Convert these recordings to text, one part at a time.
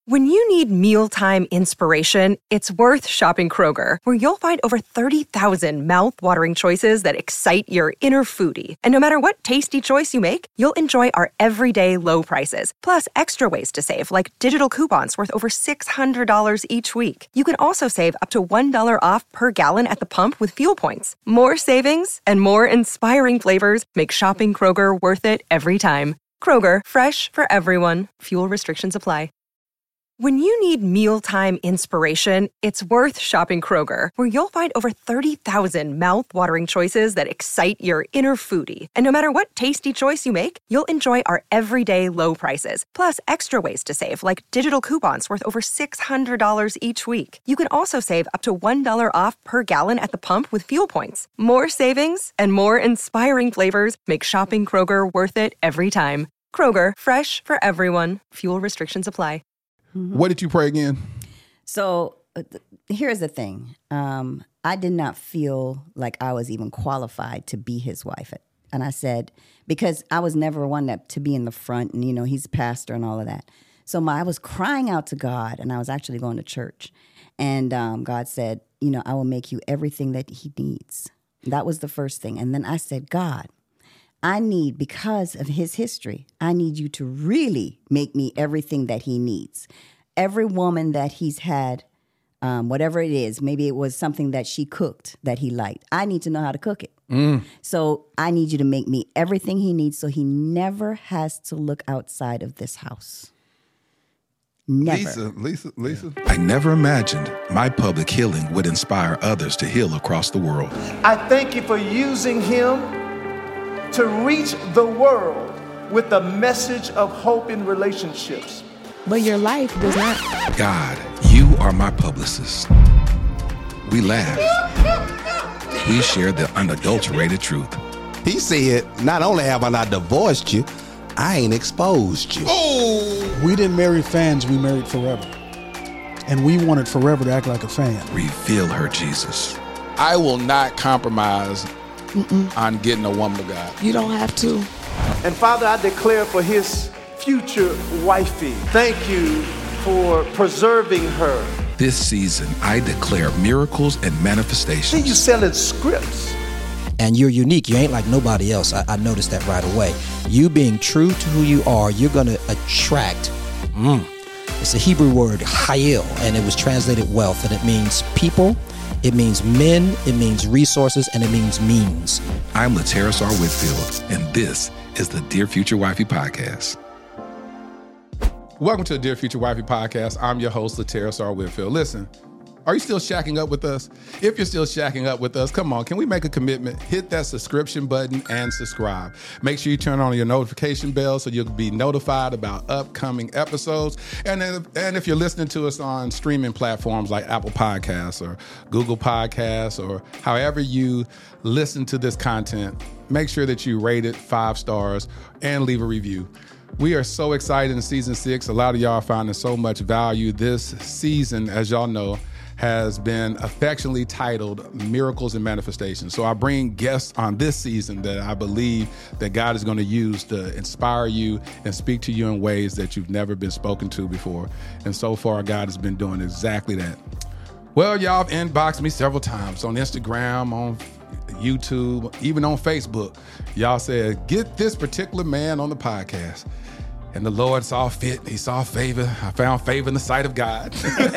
When you need mealtime inspiration, it's worth shopping Kroger, where you'll find over 30,000 mouth-watering choices that excite your inner foodie. And no matter what tasty choice you make, you'll enjoy our everyday low prices, plus extra ways to save, like digital coupons worth over $600 each week. You can also save up to $1 off per gallon at the pump with fuel points. More savings and more inspiring flavors make shopping Kroger worth it every time. Kroger, fresh for everyone. Fuel restrictions apply. When you need mealtime inspiration, it's worth shopping Kroger, where you'll find over 30,000 mouth-watering choices that excite your inner foodie. And no matter what tasty choice you make, you'll enjoy our everyday low prices, plus extra ways to save, like digital coupons worth over $600 each week. You can also save up to $1 off per gallon at the pump with fuel points. More savings and more inspiring flavors make shopping Kroger worth it every time. Kroger, fresh for everyone. Fuel restrictions apply. What did you pray again? So here's the thing. I did not feel like I was even qualified to be his wife. And I said, because I was never one to be in the front and, he's a pastor and all of that. So I was crying out to God, and I was actually going to church. And God said, I will make you everything that he needs. That was the first thing. And then I said, God, because of his history, I need you to really make me everything that he needs. Every woman that he's had, whatever it is, maybe it was something that she cooked that he liked. I need to know how to cook it. So I need you to make me everything he needs so he never has to look outside of this house. Never. Lisa. I never imagined my public healing would inspire others to heal across the world. I thank you for using him to reach the world with a message of hope in relationships. But your life does not. God, you are my publicist. We laughed. We shared the unadulterated truth. He said, not only have I not divorced you, I ain't exposed you. Oh! We didn't marry fans, we married forever. And we wanted forever to act like a fan. Reveal her, Jesus. I will not compromise on getting a woman of God. You don't have to. And Father, I declare for his future wifey, thank you for preserving her. This season, I declare miracles and manifestations. Then you selling scripts. And you're unique. You ain't like nobody else. I noticed that right away. You being true to who you are, you're going to attract. It's a Hebrew word, hayil, and it was translated wealth, and it means people. It means men, it means resources, and it means means. I'm Lateris R. Whitfield, and this is the Dear Future Wifey Podcast. Welcome to the Dear Future Wifey Podcast. I'm your host, Lateris R. Whitfield. Listen, are you still shacking up with us? If you're still shacking up with us, come on, can we make a commitment? Hit that subscription button and subscribe. Make sure you turn on your notification bell so you'll be notified about upcoming episodes. And if you're listening to us on streaming platforms like Apple Podcasts or Google Podcasts or however you listen to this content, make sure that you rate it 5 stars and leave a review. We are so excited in season 6. A lot of y'all are finding so much value. This season, as y'all know, has been affectionately titled Miracles and Manifestations. So I bring guests on this season that I believe that God is going to use to inspire you and speak to you in ways that you've never been spoken to before. And so far, God has been doing exactly that. Well, y'all have inboxed me several times on Instagram, on YouTube, even on Facebook. Y'all said, get this particular man on the podcast. And the Lord saw fit. He saw favor. I found favor in the sight of God.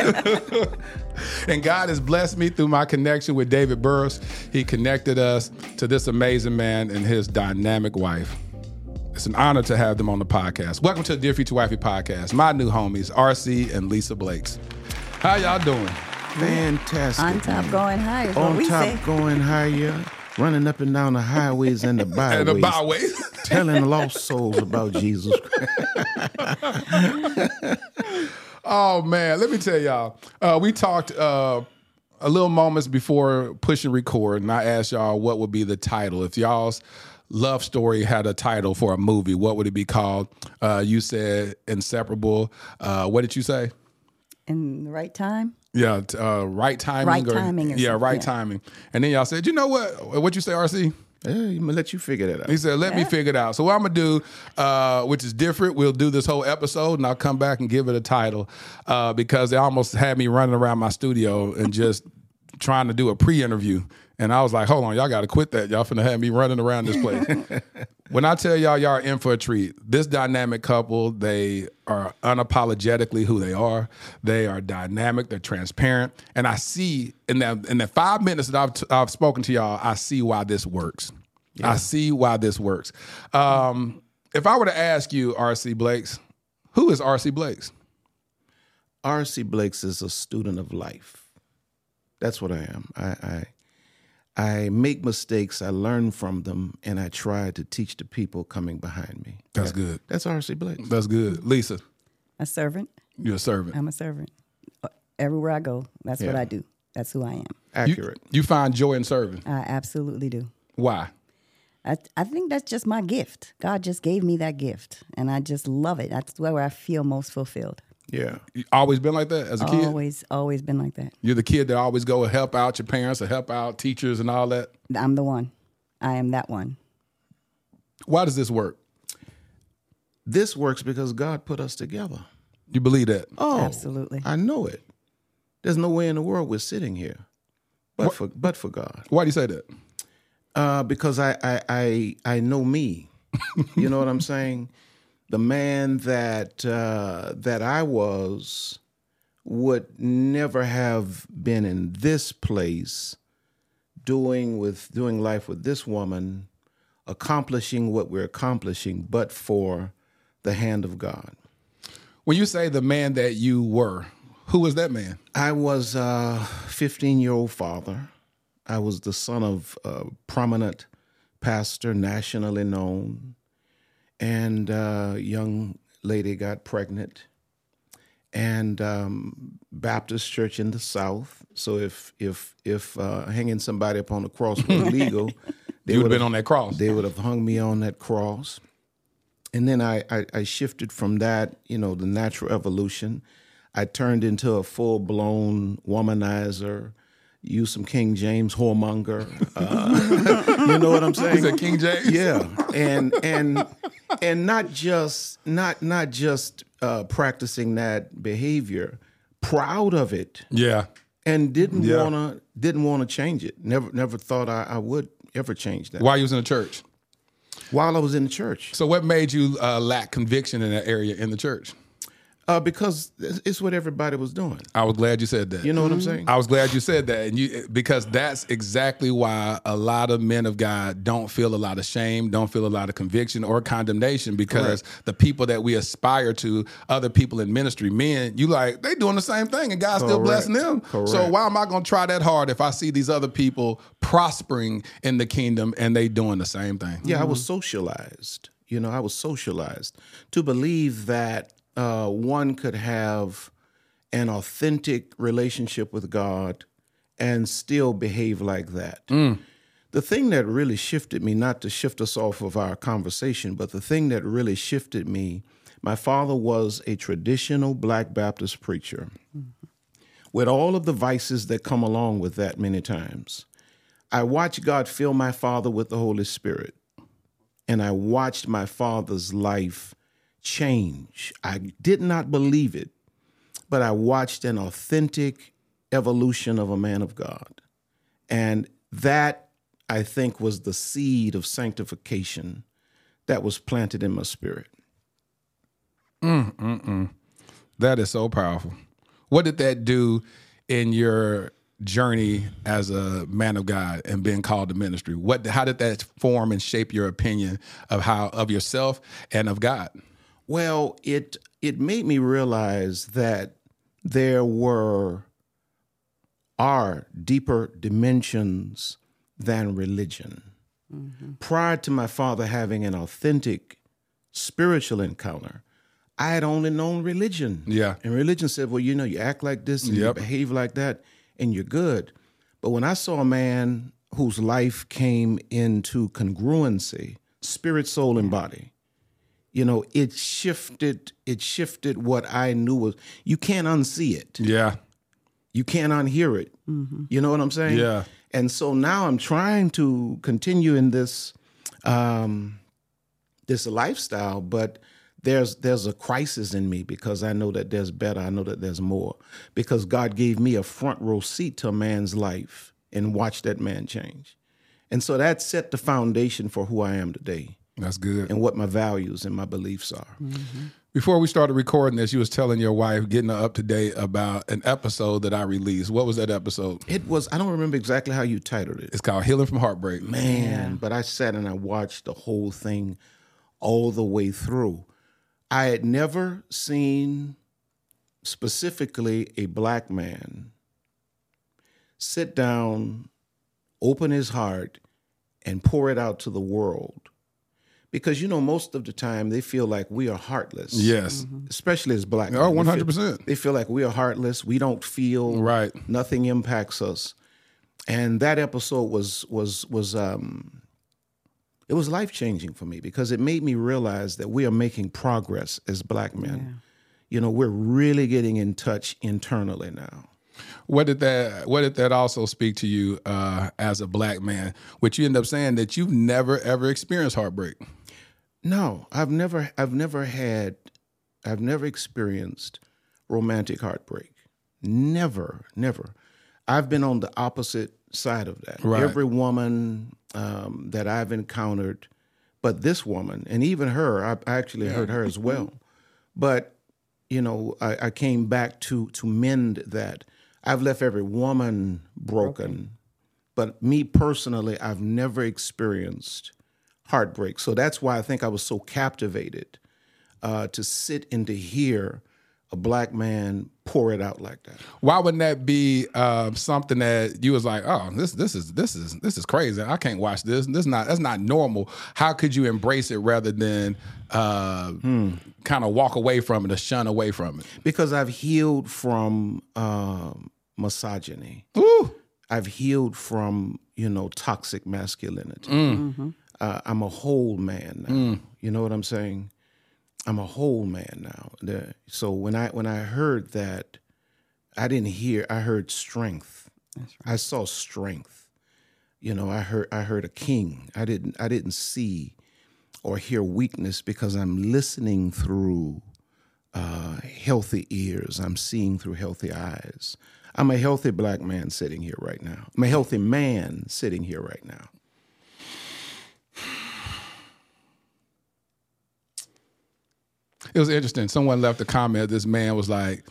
And God has blessed me through my connection with David Burris. He connected us to this amazing man and his dynamic wife. It's an honor to have them on the podcast. Welcome to the Dear Future Wifey Podcast. My new homies, RC and Lisa Blakes. How y'all doing? Fantastic. On top, going high is what On we top, say. going higher. Running up and down the highways and the byways. And the byways. Telling lost souls about Jesus Christ. Oh, man. Let me tell y'all. We talked a little moments before pushing record, and I asked y'all what would be the title. If y'all's love story had a title for a movie, what would it be called? You said Inseparable. What did you say? In the right time? Yeah, right timing. Right timing. Timing. And then y'all said, you know what? What'd you say, RC? Yeah, I'm gonna let you figure that out. He said, let me figure it out. So what I'm going to do, which is different, we'll do this whole episode, and I'll come back and give it a title because they almost had me running around my studio and just trying to do a pre-interview. And I was like, hold on, y'all got to quit that. Y'all finna have me running around this place. When I tell y'all are in for a treat, this dynamic couple, they are unapologetically who they are. They are dynamic. They're transparent. And I see in the 5 minutes that I've spoken to y'all, I see why this works. Yeah. I see why this works. If I were to ask you, R.C. Blakes, who is R.C. Blakes? R.C. Blakes is a student of life. That's what I am. I make mistakes, I learn from them, and I try to teach the people coming behind me. That's good. That's R.C. Blakes. That's good. Lisa? A servant. You're a servant. I'm a servant. Everywhere I go, that's what I do. That's who I am. Accurate. You find joy in serving? I absolutely do. Why? I think that's just my gift. God just gave me that gift, and I just love it. That's where I feel most fulfilled. Yeah. You always been like that as a kid? Always been like that. You're the kid that always go and help out your parents or help out teachers and all that? I'm the one. I am that one. Why does this work? This works because God put us together. You believe that? Oh, absolutely. I know it. There's no way in the world we're sitting here but for God. Why do you say that? Because I know me. You know what I'm saying? The man that I was would never have been in this place doing life with this woman, accomplishing what we're accomplishing, but for the hand of God. When you say the man that you were, who was that man? I was a 15-year-old father. I was the son of a prominent pastor, nationally known. And a young lady got pregnant, and Baptist church in the South. So if hanging somebody up on the cross was illegal, you would have been on that cross. They would have hung me on that cross. And then I shifted from that, the natural evolution. I turned into a full-blown womanizer. Use some King James whoremonger. You know what I'm saying? Is it King James? Yeah, and not just practicing that behavior, proud of it. Yeah, and didn't wanna change it. Never thought I would ever change that. While you was in the church? While I was in the church. So what made you lack conviction in that area in the church? Because it's what everybody was doing. I was glad you said that. You know what I'm saying? I was glad you said that, and because that's exactly why a lot of men of God don't feel a lot of shame, don't feel a lot of conviction or condemnation, because the people that we aspire to, other people in ministry, men, they doing the same thing, and God's still blessing them. Correct. So why am I going to try that hard if I see these other people prospering in the kingdom and they doing the same thing? Yeah, I was socialized. I was socialized to believe that one could have an authentic relationship with God and still behave like that. The thing that really shifted me, not to shift us off of our conversation, but the thing that really shifted me, my father was a traditional Black Baptist preacher with all of the vices that come along with that many times. I watched God fill my father with the Holy Spirit, and I watched my father's life change. I did not believe it, but I watched an authentic evolution of a man of God. And that, I think, was the seed of sanctification that was planted in my spirit. That is so powerful. What did that do in your journey as a man of God and being called to ministry? How did that form and shape your opinion of yourself and of God? Well, it made me realize that there are deeper dimensions than religion. Mm-hmm. Prior to my father having an authentic spiritual encounter, I had only known religion. Yeah. And religion said, well, you act like this and you behave like that and you're good. But when I saw a man whose life came into congruency, spirit, soul, and body, it shifted what I knew was, you can't unsee it. Yeah. You can't unhear it. Mm-hmm. You know what I'm saying? Yeah. And so now I'm trying to continue in this this lifestyle, but there's a crisis in me because I know that there's better. I know that there's more because God gave me a front row seat to a man's life and watched that man change. And so that set the foundation for who I am today. That's good. And what my values and my beliefs are. Mm-hmm. Before we started recording this, you was telling your wife, getting her up to date about an episode that I released. What was that episode? It was, I don't remember exactly how you titled it. It's called Healing from Heartbreak. Man, but I sat and I watched the whole thing all the way through. I had never seen specifically a black man sit down, open his heart, and pour it out to the world. Because, most of the time they feel like we are heartless. Yes. Especially as black men. Oh, 100%. They feel like we are heartless. We don't feel. Right. Nothing impacts us. And that episode was it was life-changing for me because it made me realize that we are making progress as black men. Yeah. We're really getting in touch internally now. What did that also speak to you as a black man? Which you end up saying that you've never ever experienced heartbreak. No, I've never experienced romantic heartbreak. Never. I've been on the opposite side of that. Right. Every woman that I've encountered, but this woman, and even her, I actually heard her as well. But, I came back to mend that. I've left every woman broken, but me personally, I've never experienced heartbreak. So that's why I think I was so captivated to sit and to hear a black man pour it out like that. Why wouldn't that be something that you was like, oh, this is crazy. I can't watch this. That's not normal. How could you embrace it rather than kind of walk away from it or shun away from it? Because I've healed from misogyny. Ooh. I've healed from toxic masculinity. I'm a whole man now. You know what I'm saying? I'm a whole man now. So when I heard that, I heard strength. That's right. I saw strength. I heard a king. I didn't see or hear weakness because I'm listening through healthy ears. I'm seeing through healthy eyes. I'm a healthy black man sitting here right now. I'm a healthy man sitting here right now. It was interesting. Someone left a comment. This man was like,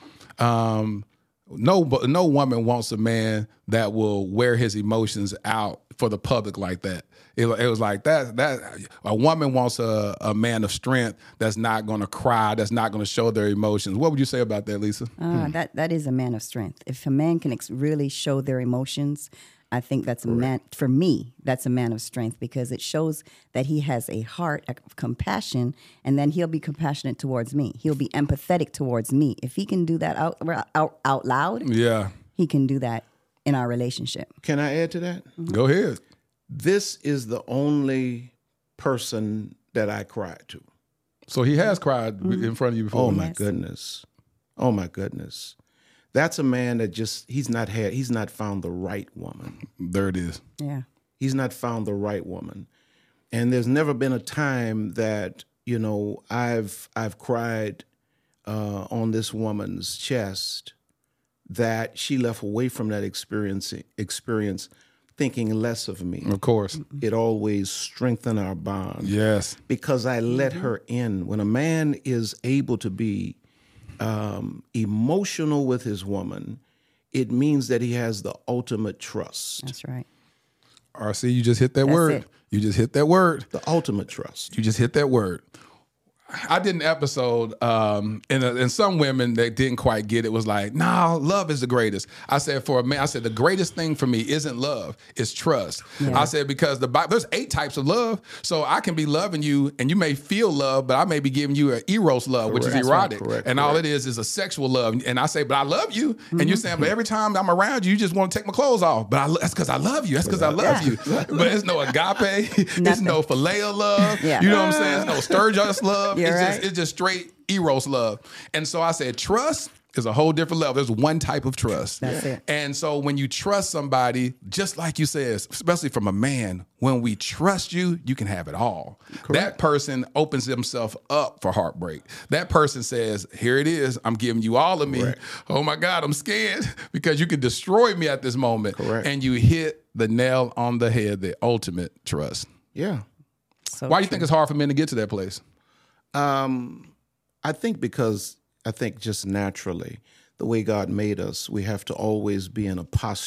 no woman wants a man that will wear his emotions out for the public like that. It was like that a woman wants a man of strength that's not going to cry, that's not going to show their emotions. What would you say about that, Lisa? That is a man of strength. If a man can really show their emotions, I think that's a man. For me, that's a man of strength because it shows that he has a heart of compassion, and then he'll be compassionate towards me. He'll be empathetic towards me. If he can do that out loud, he can do that in our relationship. Can I add to that? Mm-hmm. Go ahead. This is the only person that I cried to. So he has cried in front of you before. Oh my goodness. Oh my goodness. That's a man that he's not found the right woman. There it is. Yeah. He's not found the right woman. And there's never been a time that, I've cried on this woman's chest that she left away from that experience thinking less of me. Of course. It always strengthened our bond. Yes. Because I let her in. When a man is able to be emotional with his woman, it means that he has the ultimate trust. That's right. RC, you just hit that word. It. You just hit that word. The ultimate trust. You just hit that word. I did an episode, and some women that didn't quite get it was like, "No, love is the greatest." I said, for a man, the greatest thing for me isn't love, it's trust. Yeah. I said, because there's 8 types of love, so I can be loving you, and you may feel love, but I may be giving you an eros love, which is erotic, and all it is a sexual love. And I say, but I love you, and you're saying, but every time I'm around you, you just want to take my clothes off. But that's because I love you. That's because I love you. But it's no agape. It's no phileo love. Yeah. You know what I'm saying? It's no sturgeon love. It's just straight eros love. And so I said, trust is a whole different level. There's one type of trust. That's it. And so when you trust somebody, just like you said, especially from a man, when we trust you, you can have it all. That person opens himself up for heartbreak. That person says, here it is. I'm giving you all of me. Correct. Oh my God, I'm scared because you can destroy me at this moment. Correct. And you hit the nail on the head, the ultimate trust. Yeah. So Why do you think it's hard for men to get to that place? I think because just naturally, the way God made us, we have to always be in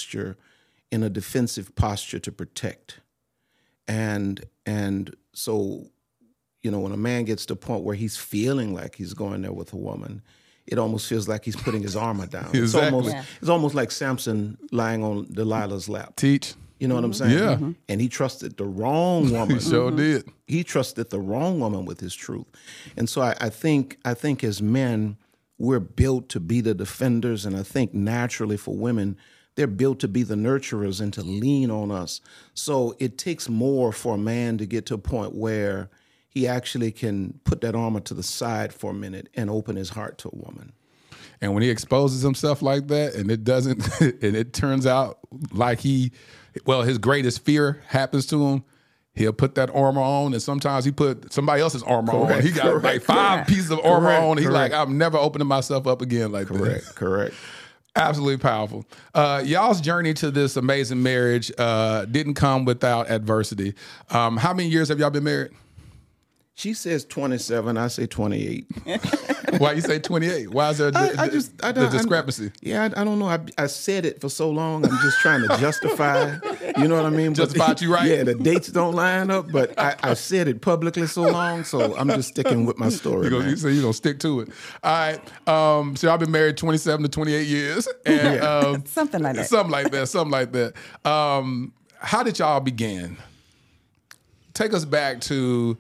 a defensive posture to protect. And so, when a man gets to a point where he's feeling like he's going there with a woman, it almost feels like he's putting his armor down. Exactly. It's almost like Samson lying on Delilah's lap. Teach. You know what I'm saying? Yeah. And he trusted the wrong woman. He sure did. He trusted the wrong woman with his truth. And so I think as men, we're built to be the defenders. And I think naturally for women, they're built to be the nurturers and to lean on us. So it takes more for a man to get to a point where he actually can put that armor to the side for a minute and open his heart to a woman. And when he exposes himself like that and it doesn't, and it turns out like his greatest fear happens to him, he'll put that armor on, and sometimes he put somebody else's armor on. He got like 5 pieces of armor on. He's like, I'm never opening myself up again like that. Correct. Absolutely powerful. Y'all's journey to this amazing marriage didn't come without adversity. How many years have y'all been married? She says 27. I say 28. Why you say 28? Why is there the discrepancy? I don't know. I said it for so long. I'm just trying to justify. You know what I mean? Justify you right? Yeah, the dates don't line up, but I said it publicly so long, so I'm just sticking with my story. You say you're going to stick to it. All right. So I've been married 27 to 28 years. And, something like that. Something like that. How did y'all begin? Take us back to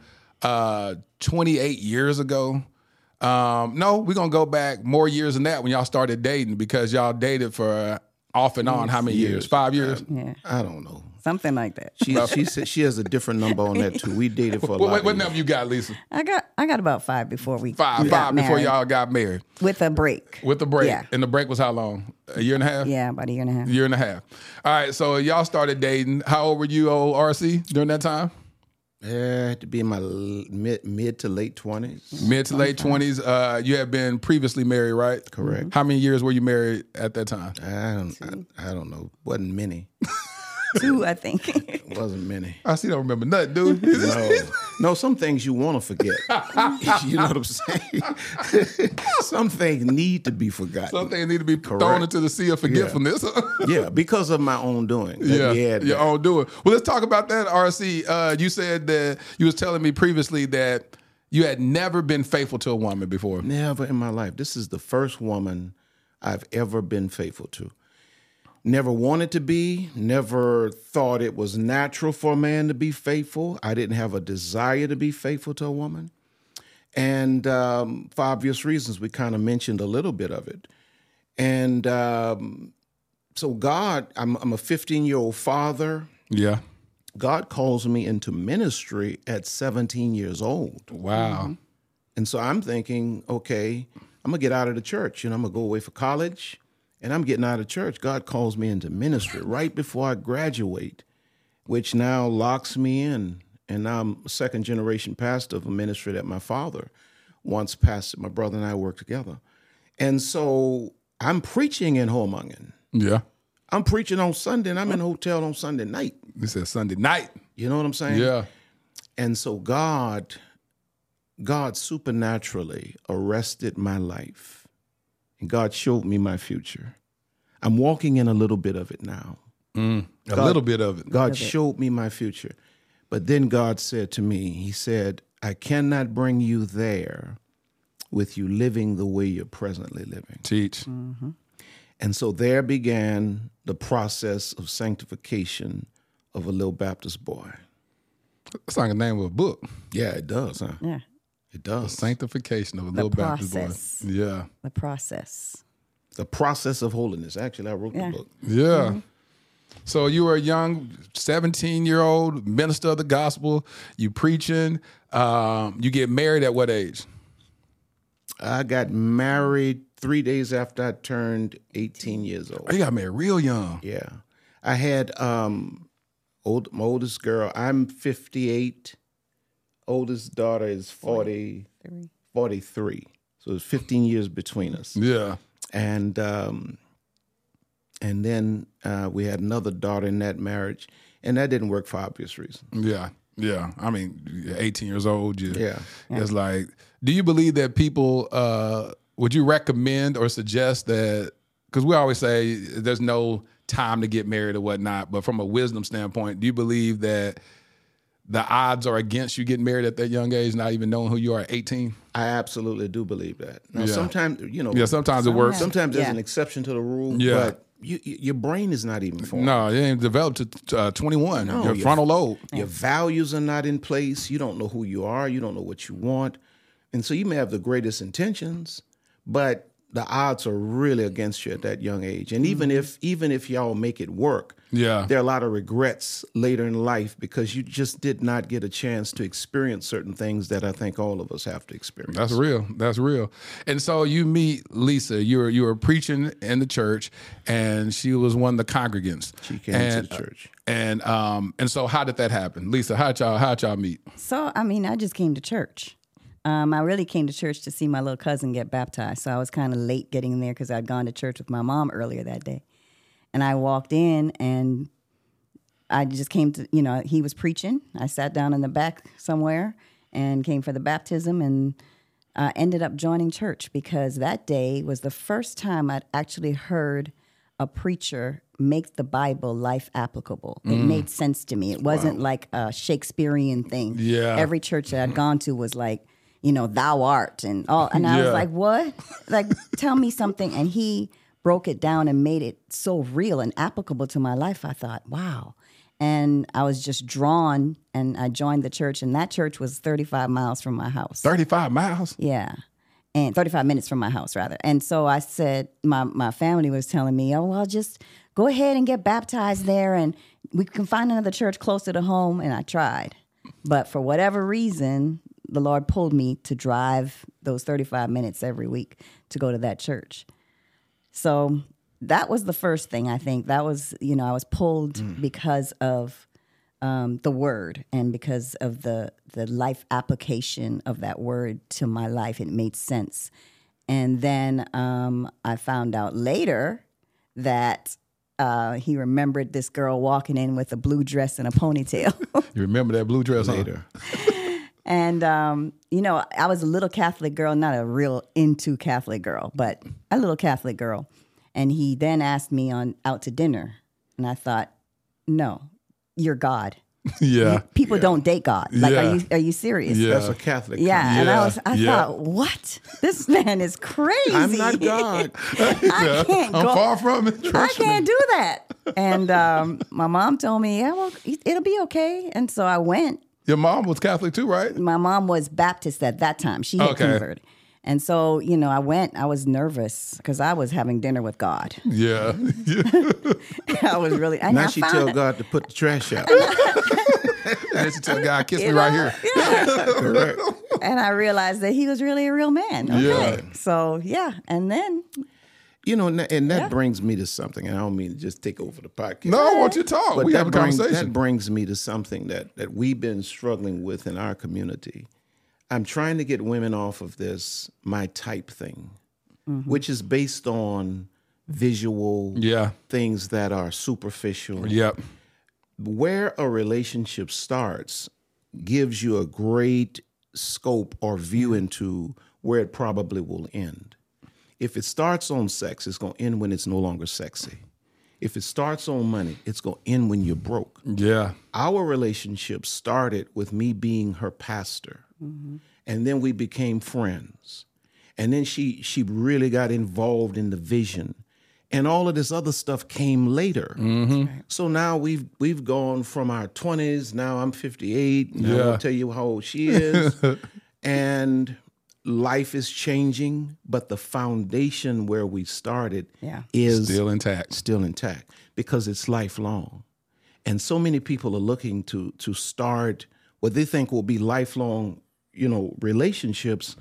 28 years ago. No, we're going to go back more years than that when y'all started dating, because y'all dated for off and on how many years? 5 years? Yeah. I don't know. Something like that. She said she has a different number on that too. We dated for a lot. What number you got, Lisa? I got about 5 before we Five got before married. y'all got married. With a break. Yeah. And the break was how long? A year and a half? Yeah, about a year and a half. Year and a half. All right, so y'all started dating. How old were you, old RC, during that time? Yeah, had to be in my mid to late 20s. Mid to late 20s. You had been previously married, right? Correct. How many years were you married at that time? I don't know. Wasn't many. 2, I think. Wasn't many. I see. Don't remember nothing, dude. No. Some things you want to forget. You know what I'm saying? Some things need to be forgotten. Some things need to be thrown into the sea of forgetfulness. Yeah, because of my own doing. Your own doing. Well, let's talk about that, RC. You said that you was telling me previously that you had never been faithful to a woman before. Never in my life. This is the first woman I've ever been faithful to. Never wanted to be, never thought it was natural for a man to be faithful. I didn't have a desire to be faithful to a woman. And for obvious reasons, we kind of mentioned a little bit of it. And so God, I'm a 15-year-old father. Yeah. God calls me into ministry at 17 years old. Wow. Mm-hmm. And so I'm thinking, okay, I'm going to get out of the church. I'm going to go away for college. And I'm getting out of church. God calls me into ministry right before I graduate, which now locks me in. And now I'm a second-generation pastor of a ministry that my father once pastored. My brother and I worked together. And so I'm preaching in Homungen. Yeah. I'm preaching on Sunday, and I'm in a hotel on Sunday night. You said Sunday night. You know what I'm saying? Yeah. And so God supernaturally arrested my life. And God showed me my future. I'm walking in a little bit of it now. A little bit of it. God showed me my future. But then God said to me, he said, I cannot bring you there with you living the way you're presently living. Teach. Mm-hmm. And so there began the process of sanctification of a little Baptist boy. It's like the name of a book. Yeah, it does, huh? Yeah. It does. The sanctification of a little Baptist boy. Yeah. The process. The process of holiness. Actually, I wrote the book. Yeah. Mm-hmm. So you were a young 17-year-old minister of the gospel. You preaching. You get married at what age? I got married 3 days after I turned 18 years old. Oh, you got married real young. Yeah. I had my oldest girl, I'm 58. Oldest daughter is 43. So it's 15 years between us. Yeah. And then we had another daughter in that marriage, and that didn't work for obvious reasons. Yeah. Yeah. I mean, you're 18 years old. Yeah. It's like, do you believe that people, would you recommend or suggest that, because we always say there's no time to get married or whatnot, but from a wisdom standpoint, do you believe that the odds are against you getting married at that young age, not even knowing who you are at 18? I absolutely do believe that. Now, sometimes, sometimes it works. Sometimes there's an exception to the rule, but your brain is not even formed. No, it ain't developed to 21. No, your frontal lobe. Your values are not in place. You don't know who you are. You don't know what you want. And so you may have the greatest intentions, but the odds are really against you at that young age. And even if y'all make it work, there are a lot of regrets later in life because you just did not get a chance to experience certain things that I think all of us have to experience. That's real. That's real. And so you meet Lisa. You were preaching in the church, and she was one of the congregants. She came to the church. And so how did that happen, Lisa? How'd y'all meet? So I just came to church. I really came to church to see my little cousin get baptized. So I was kind of late getting there because I'd gone to church with my mom earlier that day. And I walked in and I just came to, he was preaching. I sat down in the back somewhere and came for the baptism and ended up joining church because that day was the first time I'd actually heard a preacher make the Bible life applicable. It made sense to me. It wasn't like a Shakespearean thing. Yeah. Every church that I'd gone to was like, thou art and all. And I was like, what? Like, tell me something. And he broke it down and made it so real and applicable to my life. I thought, wow. And I was just drawn and I joined the church. And that church was 35 miles from my house. 35 miles? Yeah. And 35 minutes from my house, rather. And so I said, my family was telling me, oh, well, just go ahead and get baptized there and we can find another church closer to home. And I tried. But for whatever reason, the Lord pulled me to drive those 35 minutes every week to go to that church. So that was the first thing, I think. That was, I was pulled because of the word and because of the life application of that word to my life. It made sense. And then I found out later that he remembered this girl walking in with a blue dress and a ponytail. You remember that blue dress later? And, I was a little Catholic girl, not a real into Catholic girl, but a little Catholic girl. And he then asked me out to dinner. And I thought, no, you're God. Yeah. People don't date God. Like, are you serious? Yeah. That's a Catholic. Yeah. And I thought, what? This man is crazy. I'm not God. I can't go. I'm far from it. I can't do that. And my mom told me, yeah, well, it'll be okay. And so I went. Your mom was Catholic too, right? My mom was Baptist at that time. She had converted. And so, I went. I was nervous because I was having dinner with God. Yeah. I was really. Now she tell God to put the trash out. And she tell God, kiss me right here. Yeah. Correct. And I realized that he was really a real man. Okay. Yeah. So, and then. And that brings me to something, and I don't mean to just take over the podcast. No, I want you to talk. But we have a conversation. That brings me to something that we've been struggling with in our community. I'm trying to get women off of this my type thing, which is based on visual things that are superficial. Yep. Where a relationship starts gives you a great scope or view into where it probably will end. If it starts on sex, it's going to end when it's no longer sexy. If it starts on money, it's going to end when you're broke. Yeah. Our relationship started with me being her pastor. And then we became friends. And then she really got involved in the vision. And all of this other stuff came later. So now we've gone from our 20s. Now I'm 58. Now I'll tell you how old she is. And life is changing, but the foundation where we started is still intact because it's lifelong. And so many people are looking to start what they think will be lifelong, relationships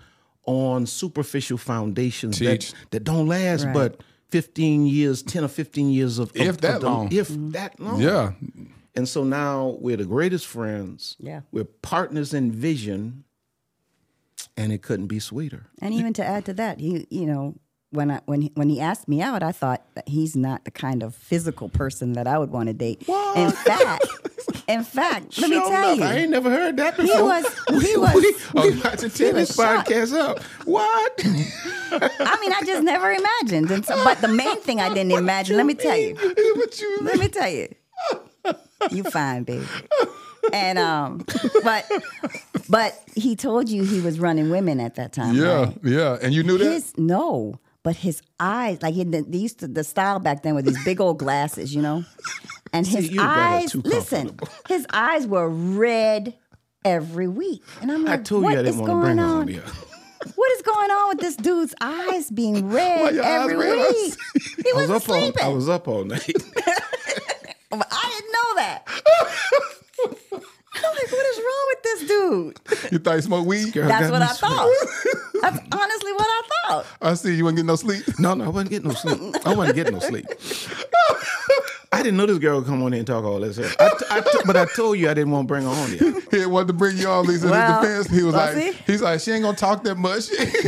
on superficial foundations Teach. that don't last Right. but 15 years, 10 or 15 years of If that long. If that long. Yeah. And so now we're the greatest friends. Yeah. We're partners in vision, and it couldn't be sweeter. And even to add to that, when he asked me out, I thought that he's not the kind of physical person that I would want to date. What? In fact, let me Sure tell enough, you, I ain't never heard that before. he was We about to tear this shocked. podcast up. What? I mean, I just never imagined. And so, but the main thing I didn't imagine, let me tell you. Let me tell you. You fine, baby. And but he told you he was running women at that time. Yeah. right? Yeah. And you knew that? No, but his eyes, like they used to, the style back then with these big old glasses, and his you better eyes. too Listen, comfortable. his eyes were red every week, and I'm like, I told what you I is didn't want to going bring her on? on here. What is going on with this dude's eyes being red your eyes every red? week? He I was wasn't sleeping. I was up all night. But I didn't know that. I'm like, what is wrong with this dude? You thought you smoked weed? Girl, That's got what me I thought. That's honestly what I thought. I see you wasn't getting no sleep. No, I wasn't getting no sleep. I wasn't getting no sleep. I didn't know this girl would come on here and talk all this. But I told you I didn't want to bring her on here. He wanted to bring you on Lisa in Well, his defense. He was well, like, see? she ain't gonna talk that much.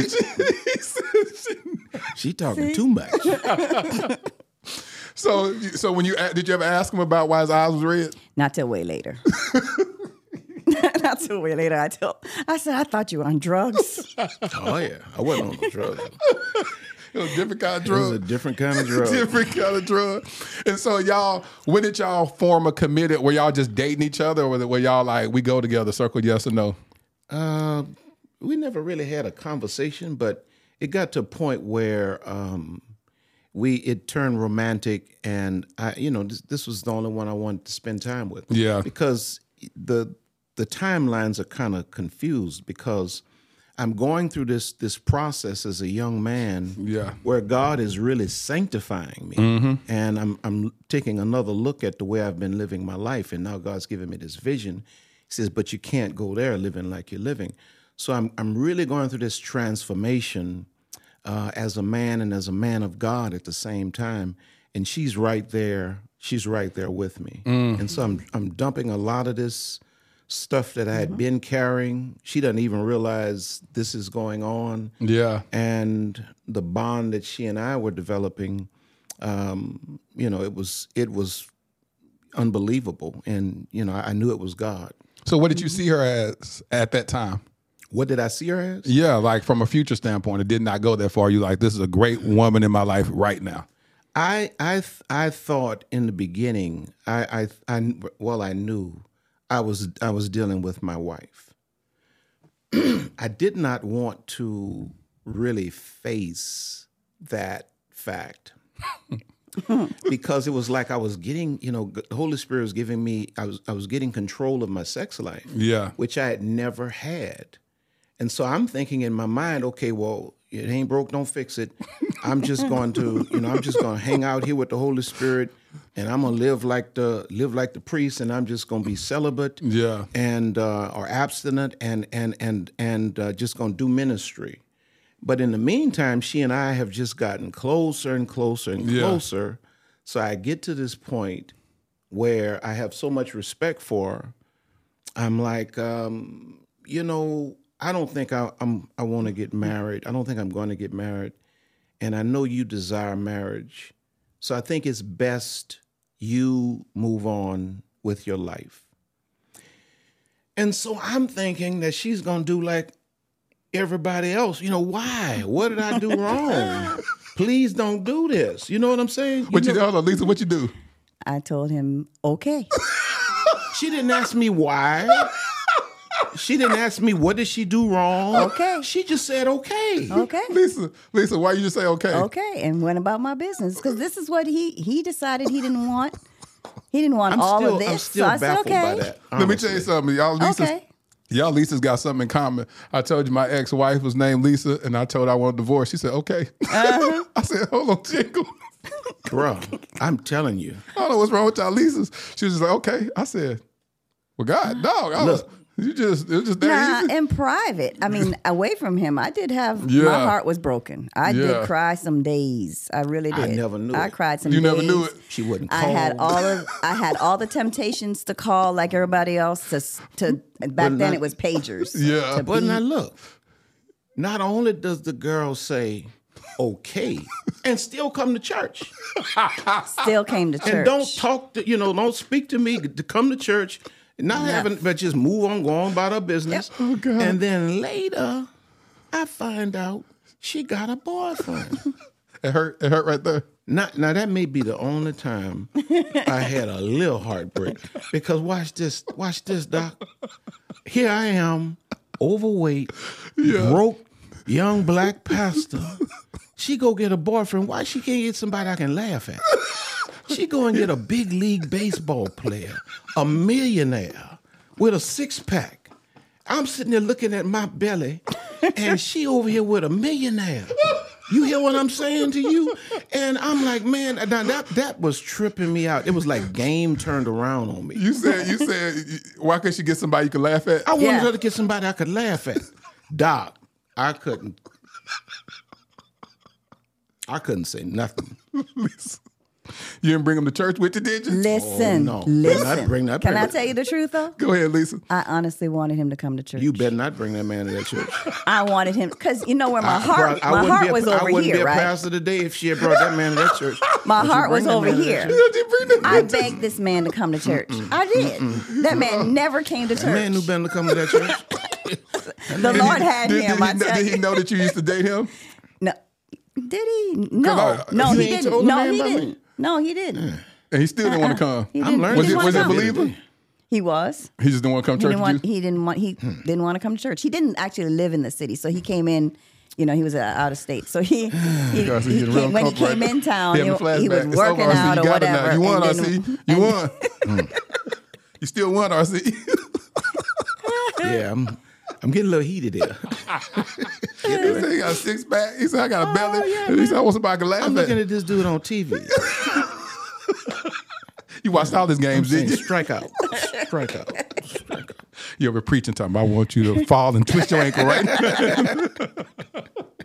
She talking too much. So when did you ever ask him about why his eyes was red? Not till way later. Not till way later. I said, I thought you were on drugs. Oh yeah, I wasn't on no drugs. It was a different kind of It drug. was a different kind of drug. Different kind of drug. And so when did y'all form a committed? Were y'all just dating each other, or were y'all like, we go together, circle yes or no? We never really had a conversation, but it got to a point where it turned romantic, and this was the only one I wanted to spend time with. Yeah. Because the timelines are kind of confused, because I'm going through this process as a young man, where God is really sanctifying me, and I'm taking another look at the way I've been living my life, and now God's giving me this vision. He says, but you can't go there living like you're living. So I'm really going through this transformation as a man and as a man of God at the same time, and she's right there. She's right there with me, and so I'm dumping a lot of this stuff that I had been carrying. She doesn't even realize this is going on. Yeah. And the bond that she and I were developing, it was unbelievable. And, I knew it was God. So what did you see her as at that time? What did I see her as? Yeah, like from a future standpoint, it did not go that far. You like, this is a great woman in my life right now. I thought in the beginning, I knew I was dealing with my wife. I did not want to really face that fact because it was like I was getting, the Holy Spirit was giving me, I was getting control of my sex life, which I had never had. And so I'm thinking in my mind, okay, well, it ain't broke, don't fix it. I'm just going to, I'm just going to hang out here with the Holy Spirit, and I'm going to live like the priest, and I'm just going to be celibate, and or abstinent, and just going to do ministry. But in the meantime, she and I have just gotten closer and closer and closer. So I get to this point where I have so much respect for her. I'm like, I don't think I want to get married. I don't think I'm going to get married. And I know you desire marriage. So I think it's best you move on with your life. And so I'm thinking that she's going to do like everybody else. Why? What did I do wrong? Please don't do this. You know what I'm saying? Hold on, Lisa, what you do? I told him, okay. She didn't ask me why. She didn't ask me what did she do wrong. Okay. She just said okay. Okay. Lisa, why you just say okay? Okay, and went about my business because this is what he decided he didn't want. He didn't want all of this. I'm still so I said, baffled okay. by that. Let me tell you something, y'all. Lisa's got something in common. I told you my ex-wife was named Lisa, and I told her I want a divorce. She said, okay. I said, hold on, Jingle. Bro, I'm telling you. I don't know what's wrong with y'all Lisas. She was just like, okay. I said, well, God, dog. It was just that easy? In private. I mean, away from him, I did have, Yeah. my heart was broken. I Yeah. did cry some days. I really did. I never knew I it. cried some You days. never knew it? She wouldn't I call. had all the temptations to call like everybody else to back then it was pagers. Yeah. To But beep. now look, not only does the girl say okay and still come to church Still came to church. and don't talk to, don't speak to me to come to church, not having, but just move on, go on about her business. Yep. Oh, God. And then later, I find out she got a boyfriend. It hurt right there. Now that may be the only time I had a little heartbreak, because watch this, Doc. Here I am, overweight, broke, young black pastor. She go get a boyfriend. Why she can't get somebody I can laugh at? She go and get a big league baseball player, a millionaire with a 6-pack. I'm sitting there looking at my belly, and she over here with a millionaire. You hear what I'm saying to you? And I'm like, man, now that was tripping me out. It was like game turned around on me. You said, why couldn't she get somebody you could laugh at? I wanted her to get somebody I could laugh at. Doc, I couldn't say nothing. You didn't bring him to church with you, did you? Listen, Oh, no. listen. Better not bring that Can I back. tell you the truth, though? Go ahead, Lisa. I honestly wanted him to come to church. You better not bring that man to that church. I wanted him, because you know where my heart was over I wouldn't here, be a right? pastor today if she had brought that man to that church. My Would you heart was bring that over man to that here. church? I begged this man to come to church. I did. That man never came to That man knew church. better to come to that church. The Lord had him. I tell Did he you. know that you used to date him? No, did he? No, You he ain't didn't. told the No, man he about me? didn't. No, he didn't. And he still didn't want to come. He I'm didn't. learning. He didn't Was he a want to come. believer? He was. He just didn't want to come to He church didn't want. with you? Didn't want to come to church. He didn't actually live in the city, so he came in. You know, he was out of state, so he Gosh, he's getting real when he uncomfortable came right in town, Having a he was flashback. It's working over, RC. out You or got it now. whatever. You won, and RC. then- You won. You still won, RC. Yeah, I'm getting a little heated there. He said he got a 6-pack. He said, I got a belly. And he said, I want somebody to laugh I'm looking at. at this dude on TV. You watched all his games, Saying didn't you? strikeout, strikeout. You ever preaching time? I want you to fall and twist your ankle right now.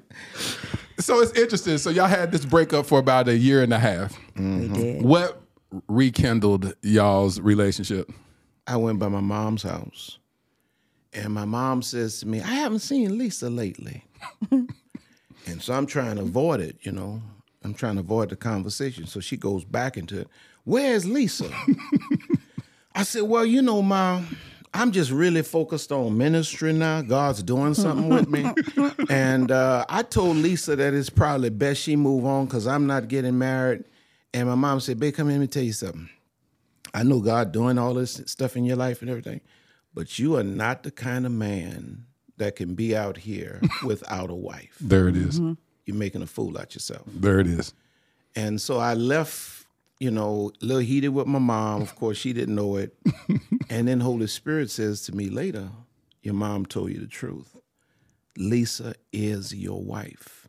So it's interesting. So y'all had this breakup for about a year and a half. We did. What rekindled y'all's relationship? I went by my mom's house, and my mom says to me, I haven't seen Lisa lately. And so I'm trying to avoid it, I'm trying to avoid the conversation. So she goes back into it. Where's Lisa? I said, well, Mom, I'm just really focused on ministry now. God's doing something with me. And I told Lisa that it's probably best she move on because I'm not getting married. And my mom said, babe, come here, let me tell you something. I know God doing all this stuff in your life and everything, but you are not the kind of man that can be out here without a wife. There it is. You're making a fool out yourself. There it is. And so I left, a little heated with my mom. Of course, she didn't know it. And then Holy Spirit says to me later, your mom told you the truth. Lisa is your wife.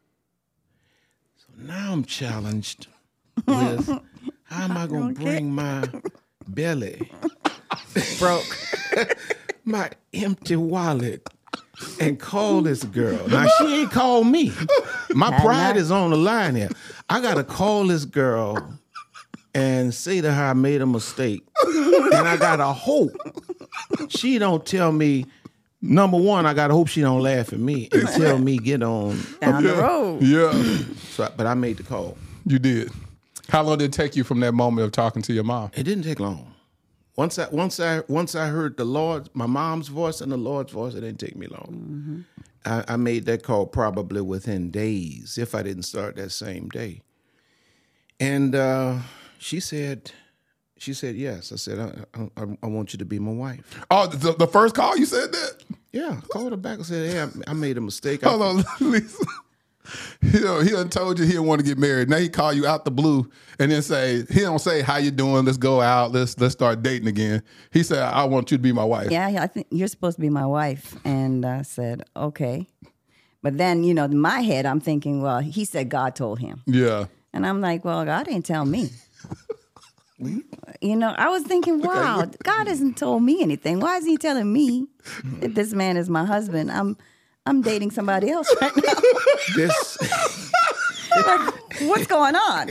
So now I'm challenged with how am I going to bring my belly, Broke. my empty wallet, and call this girl. Now, she ain't called me. My pride is on the line here. I got to call this girl and say to her I made a mistake. And I got to hope she don't tell me, number one, I got to hope she don't laugh at me and tell me get on. Down the road. Yeah. But I made the call. You did. How long did it take you from that moment of talking to your mom? It didn't take long. Once I heard my mom's voice and the Lord's voice, it didn't take me long. I made that call probably within days, if I didn't start that same day. And she said yes. I said, I want you to be my wife. Oh, the first call you said that? Yeah, I called her back and said, hey, I made a mistake. Hold on, Lisa. He done told you he didn't want to get married. Now he call you out the blue and then he don't say how you doing. Let's go out. Let's start dating again. He said, I want you to be my wife. Yeah, I think you're supposed to be my wife. And I said, okay. But then, in my head, I'm thinking, well, he said God told him. Yeah. And I'm like, well, God didn't tell me. I was thinking, wow, God hasn't told me anything. Why is he telling me that this man is my husband? I'm dating somebody else right now. Like, what's going on?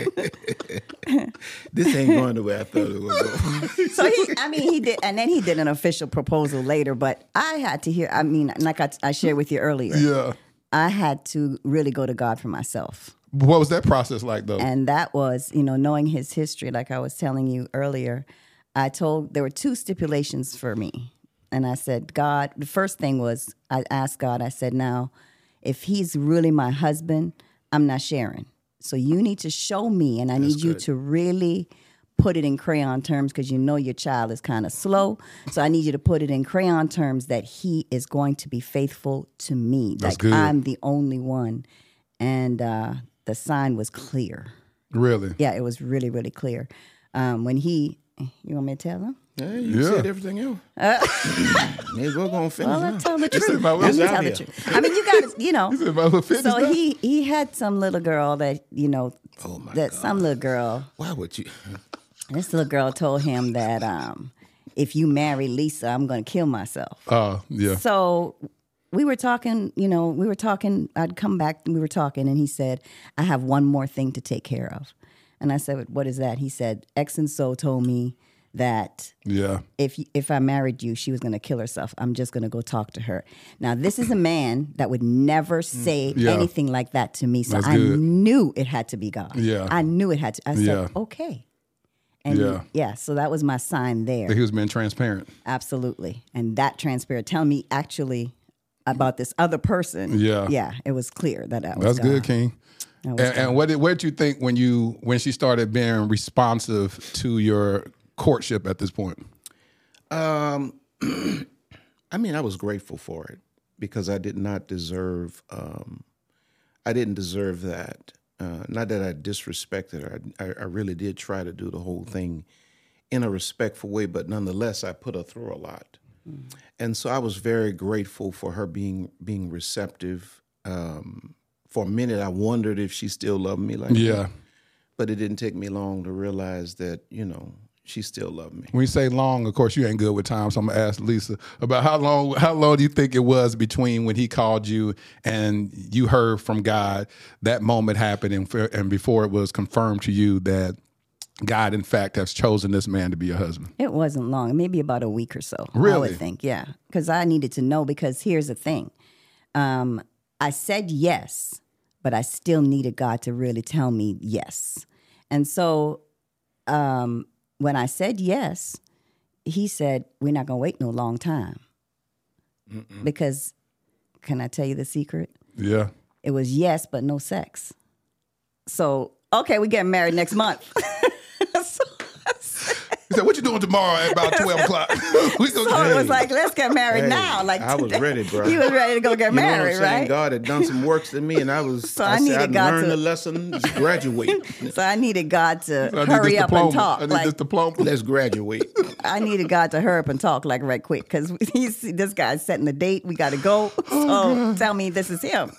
This ain't going the way I thought it was going. So he did, and then he did an official proposal later. But I had to hear. Like I shared with you earlier. Yeah. I had to really go to God for myself. What was that process like, though? And that was, knowing his history, like I was telling you earlier. There were 2 stipulations for me. And I said, God, the first thing was, I asked God, I said, now, if he's really my husband, I'm not sharing. So you need to show me, and I need you to really put it in crayon terms, because your child is kind of slow. So I need you to put it in crayon terms that he is going to be faithful to me. That's like good. I'm the only one. And the sign was clear. Really? Yeah, it was really, really clear. When you want me to tell him? Yeah, you said everything else. Maybe we're going to finish. Well, let's tell the You said truth. my Let me little- tell the truth. I mean, you got to, You said my little fitness So now? he had some little girl that, Oh, my that God. some little girl, Why would you? this little girl told him that if you marry Lisa, I'm going to kill myself. Yeah. So we were talking, I'd come back and we were talking, and he said, I have one more thing to take care of. And I said, what is that? He said, X and so told me that if I married you, she was going to kill herself. I'm just going to go talk to her. Now, this is a man that would never say anything like that to me. So That's I good. knew it had to be God. Yeah. I knew it had to. I said, Yeah. okay. And so that was my sign there. That he was being transparent. Absolutely. And that transparent, telling me actually about this other person. Yeah, it was clear that was That's God. good, King. That was God. And what did you think when she started being responsive to your courtship at this point? I was grateful for it, because I did not deserve. I didn't deserve that. Not that I disrespected her. I really did try to do the whole thing in a respectful way, but nonetheless, I put her through a lot. And so I was very grateful for her being receptive. For a minute, I wondered if she still loved me like that. But it didn't take me long to realize that, she still loved me. When you say long, of course, you ain't good with time, so I'm gonna ask Lisa about how long do you think it was between when he called you and you heard from God, that moment happened, and before it was confirmed to you that God, in fact, has chosen this man to be your husband? It wasn't long, maybe about a week or so. Really? I would think, yeah. Because I needed to know, because here's the thing. I said yes, but I still needed God to really tell me yes. And so when I said yes, he said, we're not going to wait no long time. Because, can I tell you the secret? Yeah. It was yes, but no sex. So, okay, we're getting married next month. He said, what you doing tomorrow at about 12 o'clock? So it was like, let's get married now. Like I was ready, bro. He was ready to go get married, what I'm saying? right? God had done some works in me, and I was. So I needed God learned to the lesson. Just graduate. So I needed God to I need hurry this up and diploma. talk. I need Like, this diploma. Let's graduate. I needed God to hurry up and talk like right quick, because this guy's setting the date. We got to go. So tell me this is him.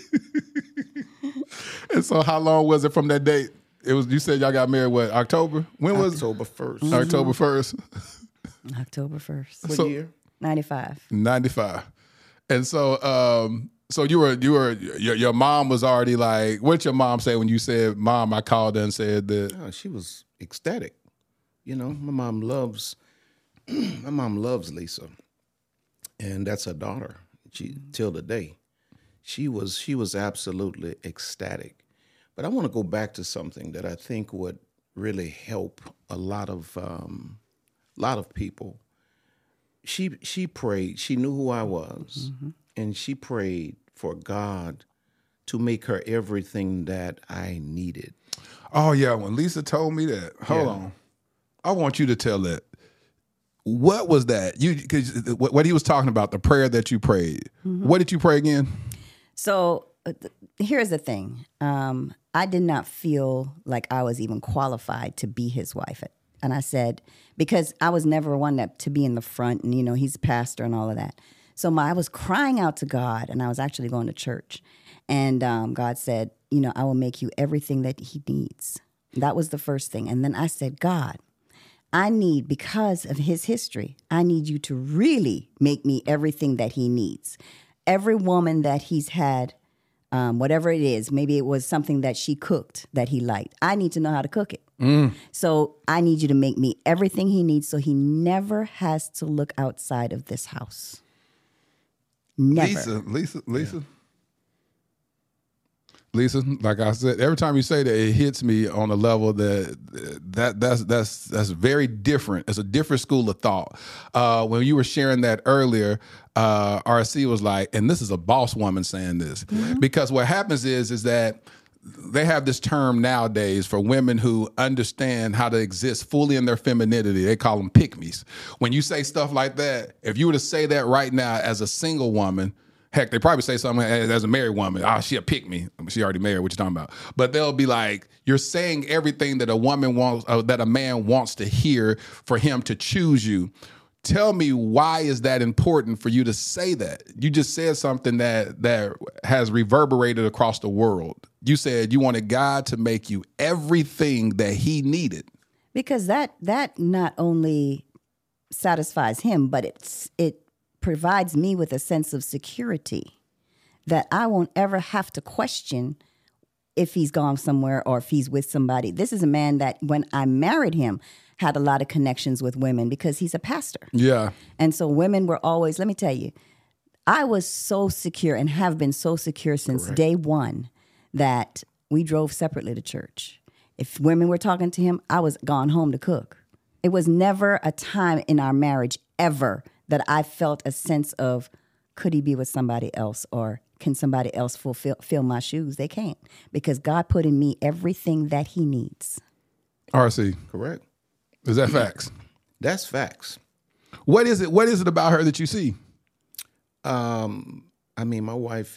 And so how long was it from that date? You said y'all got married, what, October? When was it? October 1st. October 1st. October 1st. What year? 95. 95. And so so your mom was already like, what'd your mom say when you said, Mom, I called her and said that? Oh, she was ecstatic. My mom loves Lisa. And that's her daughter. Till the day. She was absolutely ecstatic. But I want to go back to something that I think would really help a lot of people. She prayed. She knew who I was, and she prayed for God to make her everything that I needed. Oh yeah, when Lisa told me that. Hold on, I want you to tell that. What was that? Because what he was talking about, the prayer that you prayed. What did you pray again? So here's the thing. I did not feel like I was even qualified to be his wife. And I said, because I was never one to be in the front, and, he's a pastor and all of that. So I was crying out to God, and I was actually going to church. And God said, I will make you everything that he needs. That was the first thing. And then I said, God, I need, because of his history, I need you to really make me everything that he needs. Every woman that he's had, whatever it is, maybe it was something that she cooked that he liked. I need to know how to cook it. So I need you to make me everything he needs so he never has to look outside of this house. Never. Lisa, like I said, every time you say that, it hits me on a level that's very different. It's a different school of thought. When you were sharing that earlier, RC was like, and this is a boss woman saying this, because what happens is that they have this term nowadays for women who understand how to exist fully in their femininity. They call them pick-me's. When you say stuff like that, if you were to say that right now as a single woman, heck, they probably say something as a married woman. She'll pick me. She already married. What you talking about? But they'll be like, you're saying everything that a woman wants, that a man wants to hear for him to choose you. Tell me, why is that important for you to say that? You just said something that has reverberated across the world. You said you wanted God to make you everything that he needed. Because that not only satisfies him, but it provides me with a sense of security that I won't ever have to question if he's gone somewhere or if he's with somebody. This is a man that when I married him had a lot of connections with women because he's a pastor. Yeah. And so women were always, let me tell you, I was so secure and have been so secure since day one that we drove separately to church. If women were talking to him, I was gone home to cook. It was never a time in our marriage ever that I felt a sense of, could he be with somebody else or can somebody else fill my shoes? They can't, because God put in me everything that he needs. RC. Correct. Is that facts? That's facts. What is it about her that you see? I mean, my wife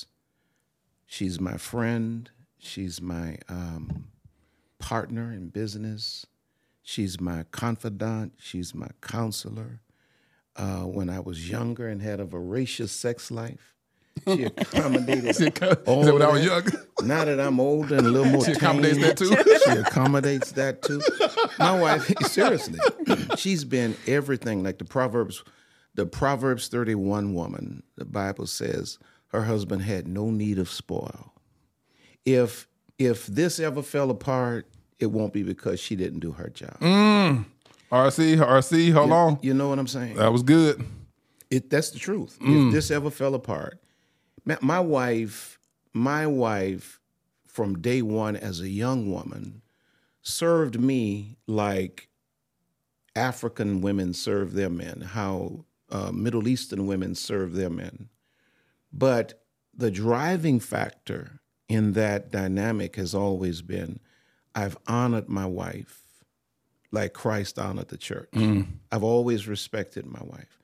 she's my friend. She's my partner in business. She's my confidant. She's my counselor. When I was younger and had a voracious sex life, she accommodated all when I was young? Now that I'm older and a little more she accommodates that too? She accommodates that too. My wife, seriously, she's been everything. Like the Proverbs 31 woman, the Bible says her husband had no need of spoil. If this ever fell apart, it won't be because she didn't do her job. RC, hold on. You know what I'm saying? That was good. That's the truth. If this ever fell apart, my wife, from day one as a young woman, served me like African women serve their men, how Middle Eastern women serve their men. But the driving factor in that dynamic has always been, I've honored my wife like Christ honored the church. I've always respected my wife.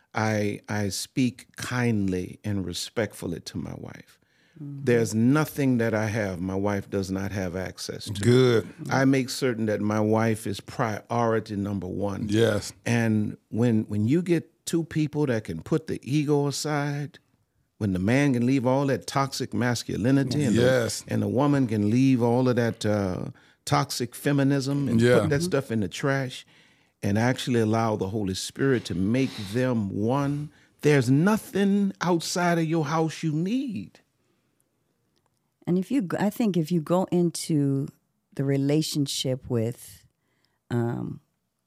I speak kindly and respectfully to my wife. There's nothing that I have my wife does not have access to. Good. I make certain that my wife is priority number one. Yes. And when you get two people that can put the ego aside, when the man can leave all that toxic masculinity and the woman can leave all of that toxic feminism and put that stuff in the trash and actually allow the Holy Spirit to make them one, there's nothing outside of your house you need. And I think if you go into the relationship with, I'm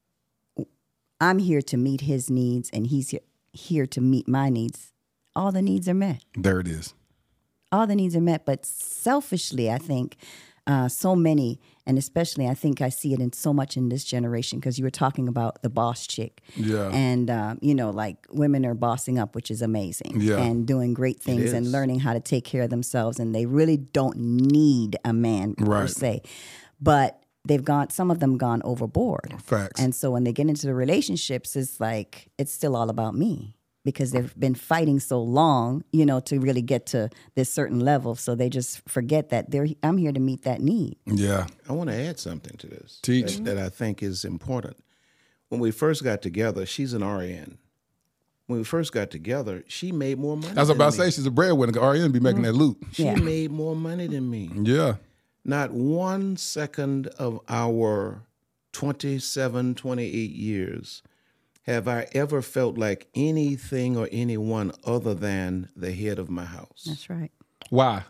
here to meet his needs and he's here to meet my needs, all the needs are met. There it is. All the needs are met. But selfishly, I think so many, and especially I think I see it in so much in this generation, because you were talking about the boss chick. Yeah. And, like women are bossing up, which is amazing. Yeah. And doing great things and learning how to take care of themselves. And they really don't need a man per se. But some of them gone overboard. Facts. And so when they get into the relationships, it's like, it's still all about me. Because they've been fighting so long, to really get to this certain level. So they just forget that I'm here to meet that need. Yeah. I want to add something to this. Teach. That I think is important. When we first got together, she's an RN. When we first got together, she made more money. I was about to say she's a breadwinner. RN be making that loot. She made more money than me. Yeah. Not 1 second of our 27, 28 years, have I ever felt like anything or anyone other than the head of my house. That's right. Why?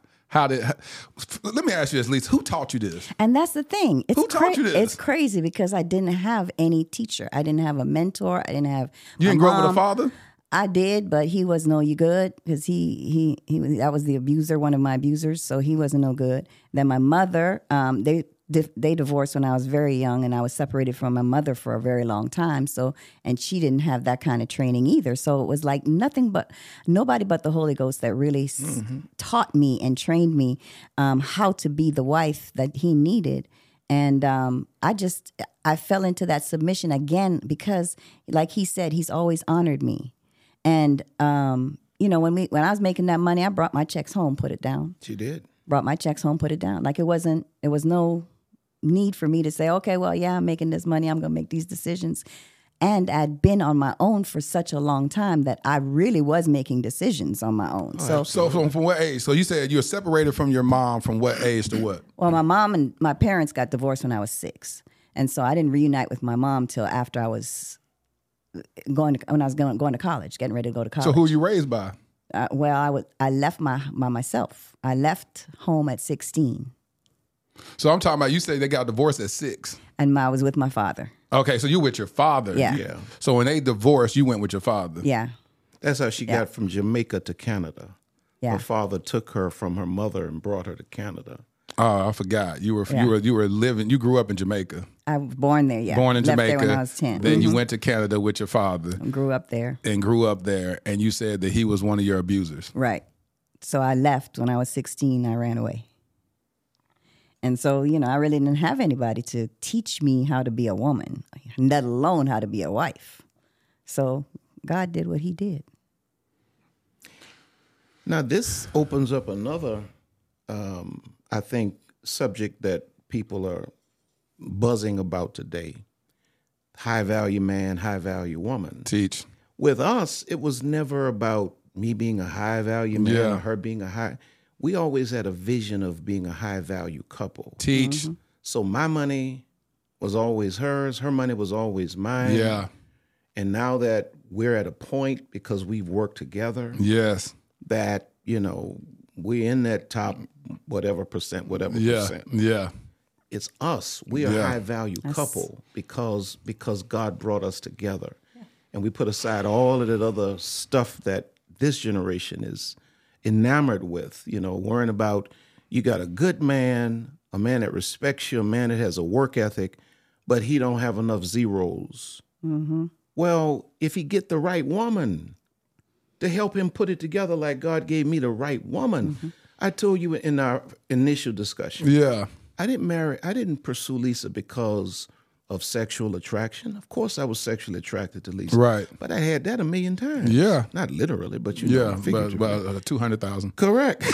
Let me ask you this, Lisa. Who taught you this? And that's the thing. Who taught you this? It's crazy because I didn't have any teacher. I didn't have a mentor. I didn't have. You didn't grow up with a father? I did, but he was no good because he that was the abuser, one of my abusers. So he wasn't no good. Then my mother, they divorced when I was very young, and I was separated from my mother for a very long time. So, and she didn't have that kind of training either. So it was like nobody but the Holy Ghost that really taught me and trained me how to be the wife that he needed. And I fell into that submission again because, like he said, he's always honored me. And when I was making that money, I brought my checks home, put it down. She did. Brought my checks home, put it down. Like it was no need for me to say, okay, well, yeah, I'm making this money, I'm going to make these decisions. And I'd been on my own for such a long time that I really was making decisions on my own. So from what age? So you said you were separated from your mom from what age to what? Well, my mom and my parents got divorced when I was 6. And so I didn't reunite with my mom till after I was going to college, getting ready to go to college. So who were you raised by? I left by myself. I left home at 16. So I'm talking about, you say they got divorced at 6. And I was with my father. Okay, so you with your father. Yeah. So when they divorced, you went with your father. Yeah. That's how she got from Jamaica to Canada. Yeah. Her father took her from her mother and brought her to Canada. Oh, I forgot. You were living. You grew up in Jamaica. I was born there. Yeah. Born in Left Jamaica. there when I was 10. Then you went to Canada with your father. And grew up there. And you said that he was one of your abusers. Right. So I left when I was 16. I ran away. And so, I really didn't have anybody to teach me how to be a woman, let alone how to be a wife. So God did what he did. Now, this opens up another, I think, subject that people are buzzing about today. High-value man, high-value woman. Teach. With us, it was never about me being a high-value man or her being a high. We always had a vision of being a high-value couple. Teach. Mm-hmm. So my money was always hers. Her money was always mine. Yeah. And now that we're at a point, because we've worked together, yes, that, we're in that top whatever percent. Yeah. It's us. We are a high-value couple because God brought us together. Yeah. And we put aside all of that other stuff that this generation is enamored with, worrying about, you got a good man, a man that respects you, a man that has a work ethic, but he don't have enough zeros. Mm-hmm. Well, if he get the right woman to help him put it together like God gave me the right woman. Mm-hmm. I told you in our initial discussion. Yeah. I didn't pursue Lisa because of sexual attraction. Of course, I was sexually attracted to Lisa. Right. But I had that 1,000,000 times. Yeah. Not literally, but about 200,000. Correct.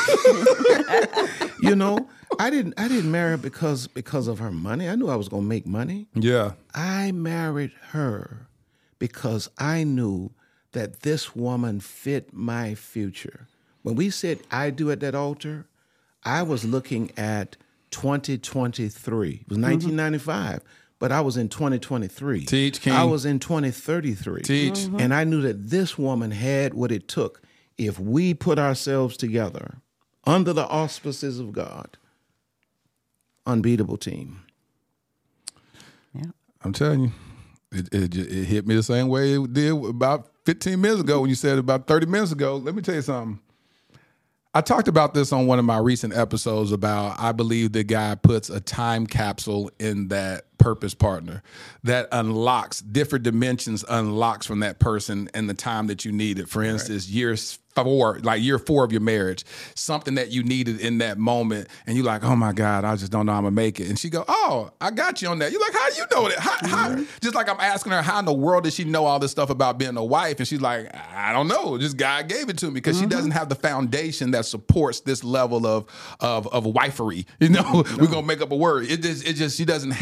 I didn't marry her because of her money. I knew I was going to make money. Yeah. I married her because I knew that this woman fit my future. When we said I do at that altar, I was looking at 2023. It was 1995. But I was in 2023. Teach, King. I was in 2033. Teach. Mm-hmm. And I knew that this woman had what it took if we put ourselves together under the auspices of God. Unbeatable team. Yeah. I'm telling you, it hit me the same way it did about 15 minutes ago when you said about 30 minutes ago. Let me tell you something. I talked about this on one of my recent episodes about I believe that God puts a time capsule in that purpose partner that unlocks different dimensions, unlocks from that person and the time that you need it. For instance, year 4 of your marriage, something that you needed in that moment, and you're like, oh my God, I just don't know how I'm gonna make it. And she go, oh, I got you on that. You're like, how do you know that? How? Just like I'm asking her, how in the world does she know all this stuff about being a wife? And she's like, I don't know. Just God gave it to me because she doesn't have the foundation that supports this level of wifery. We're gonna make up a word. It just she doesn't have that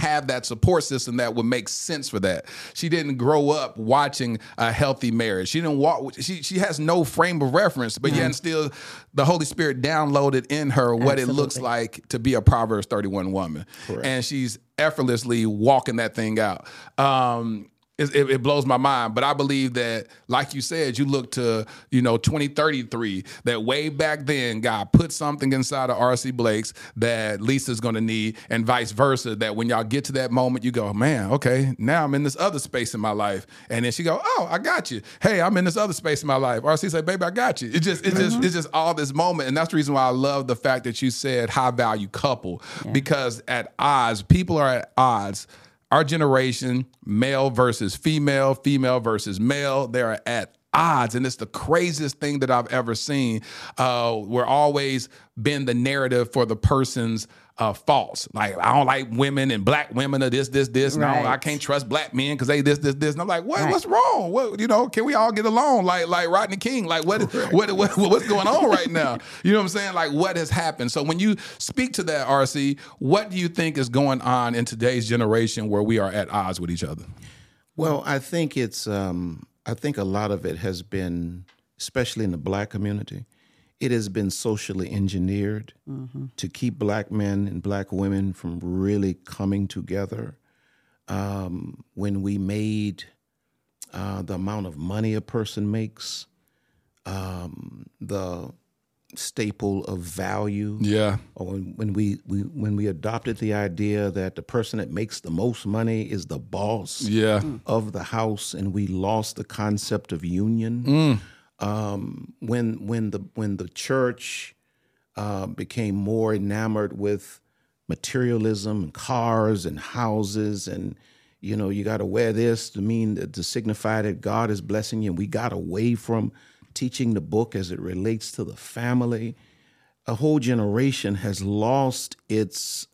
that support system that would make sense for that. She didn't grow up watching a healthy marriage. She didn't walk. She has no frame of reference, but yet still the Holy Spirit downloaded in her what it looks like to be a Proverbs 31 woman. Correct. And she's effortlessly walking that thing out. It blows my mind, but I believe that, like you said, you look to 2033. That way back then, God put something inside of R.C. Blake's that Lisa's going to need, and vice versa. That when y'all get to that moment, you go, man, okay, now I'm in this other space in my life, and then she go, oh, I got you. Hey, I'm in this other space in my life. R.C. say, baby, I got you. It's just all this moment, and that's the reason why I love the fact that you said high value couple, because at odds, people are at odds. Our generation, male versus female, female versus male, they're at odds. And it's the craziest thing that I've ever seen. We're always been the narrative for the person's faults. Like, I don't like women, and black women are this. And I can't trust black men because they this. And I'm like, what? What's wrong? What, can we all get along? Like Rodney King, like what's going on right now? You know what I'm saying? Like, what has happened? So when you speak to that, RC, what do you think is going on in today's generation where we are at odds with each other? Well, I think it's, I think a lot of it has been, especially in the black community, it has been socially engineered to keep black men and black women from really coming together. When we made the amount of money a person makes, the staple of value. Yeah. Or when we adopted the idea that the person that makes the most money is the boss of the house, and we lost the concept of union. When the church became more enamored with materialism and cars and houses, and you got to wear this to signify that God is blessing you, and we got away from teaching the book as it relates to the family. A whole generation has lost its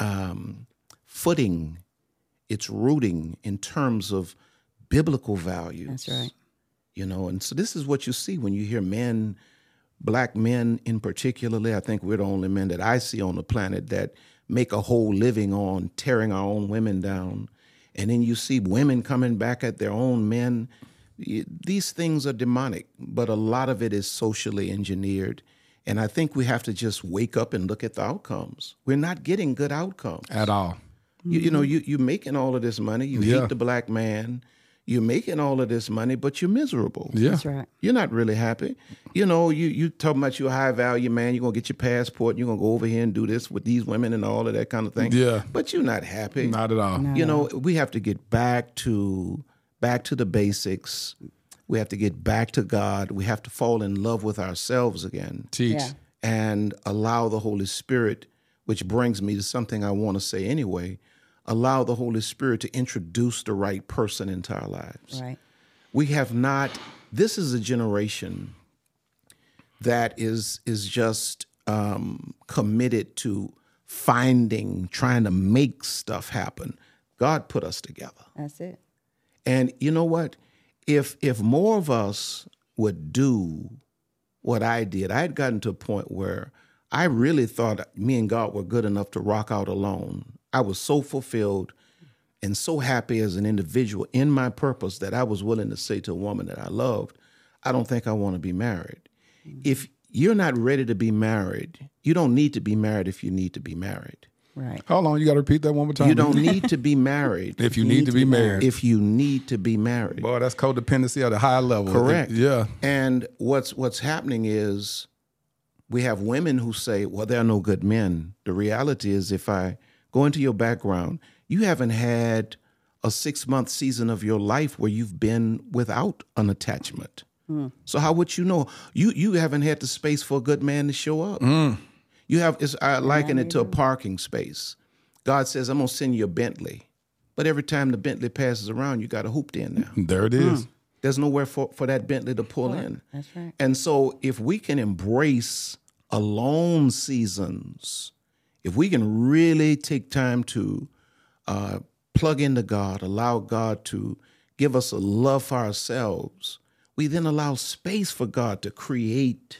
footing, its rooting in terms of biblical values. That's right. And so this is what you see when you hear men, black men in particularly. I think we're the only men that I see on the planet that make a whole living on tearing our own women down. And then you see women coming back at their own men. These things are demonic, but a lot of it is socially engineered. And I think we have to just wake up and look at the outcomes. We're not getting good outcomes. At all. You're making all of this money. You hate the black man. You're making all of this money, but you're miserable. Yeah. That's right. You're not really happy. You talking about you're a high value man. You're going to get your passport. You're going to go over here and do this with these women and all of that kind of thing. Yeah. But you're not happy. Not at all. We have to get back to the basics. We have to get back to God. We have to fall in love with ourselves again. Teach. Yeah. And allow the Holy Spirit, which brings me to something I want to say anyway, allow the Holy Spirit to introduce the right person into our lives. Right. We have not, this is a generation that is just committed to trying to make stuff happen. God put us together. That's it. And you know what? If more of us would do what I did, I had gotten to a point where I really thought me and God were good enough to rock out alone. I was so fulfilled and so happy as an individual in my purpose that I was willing to say to a woman that I loved, I don't think I want to be married. If you're not ready to be married, you don't need to be married if you need to be married. Right. Hold on, you got to repeat that one more time. You don't need to be married. If you need to be married. If you need to be married. Boy, that's codependency at a high level. Correct. Yeah. And what's happening is we have women who say, well, there are no good men. The reality is, if I go into your background, you haven't had a 6-month season of your life where you've been without an attachment. So how would you know? You haven't had the space for a good man to show up. I liken it to a parking space. God says, I'm going to send you a Bentley. But every time the Bentley passes around, you got a hooped in now. There it is. There's nowhere for that Bentley to pull in. That's right. And so if we can embrace alone seasons, if we can really take time to plug into God, allow God to give us a love for ourselves, we then allow space for God to create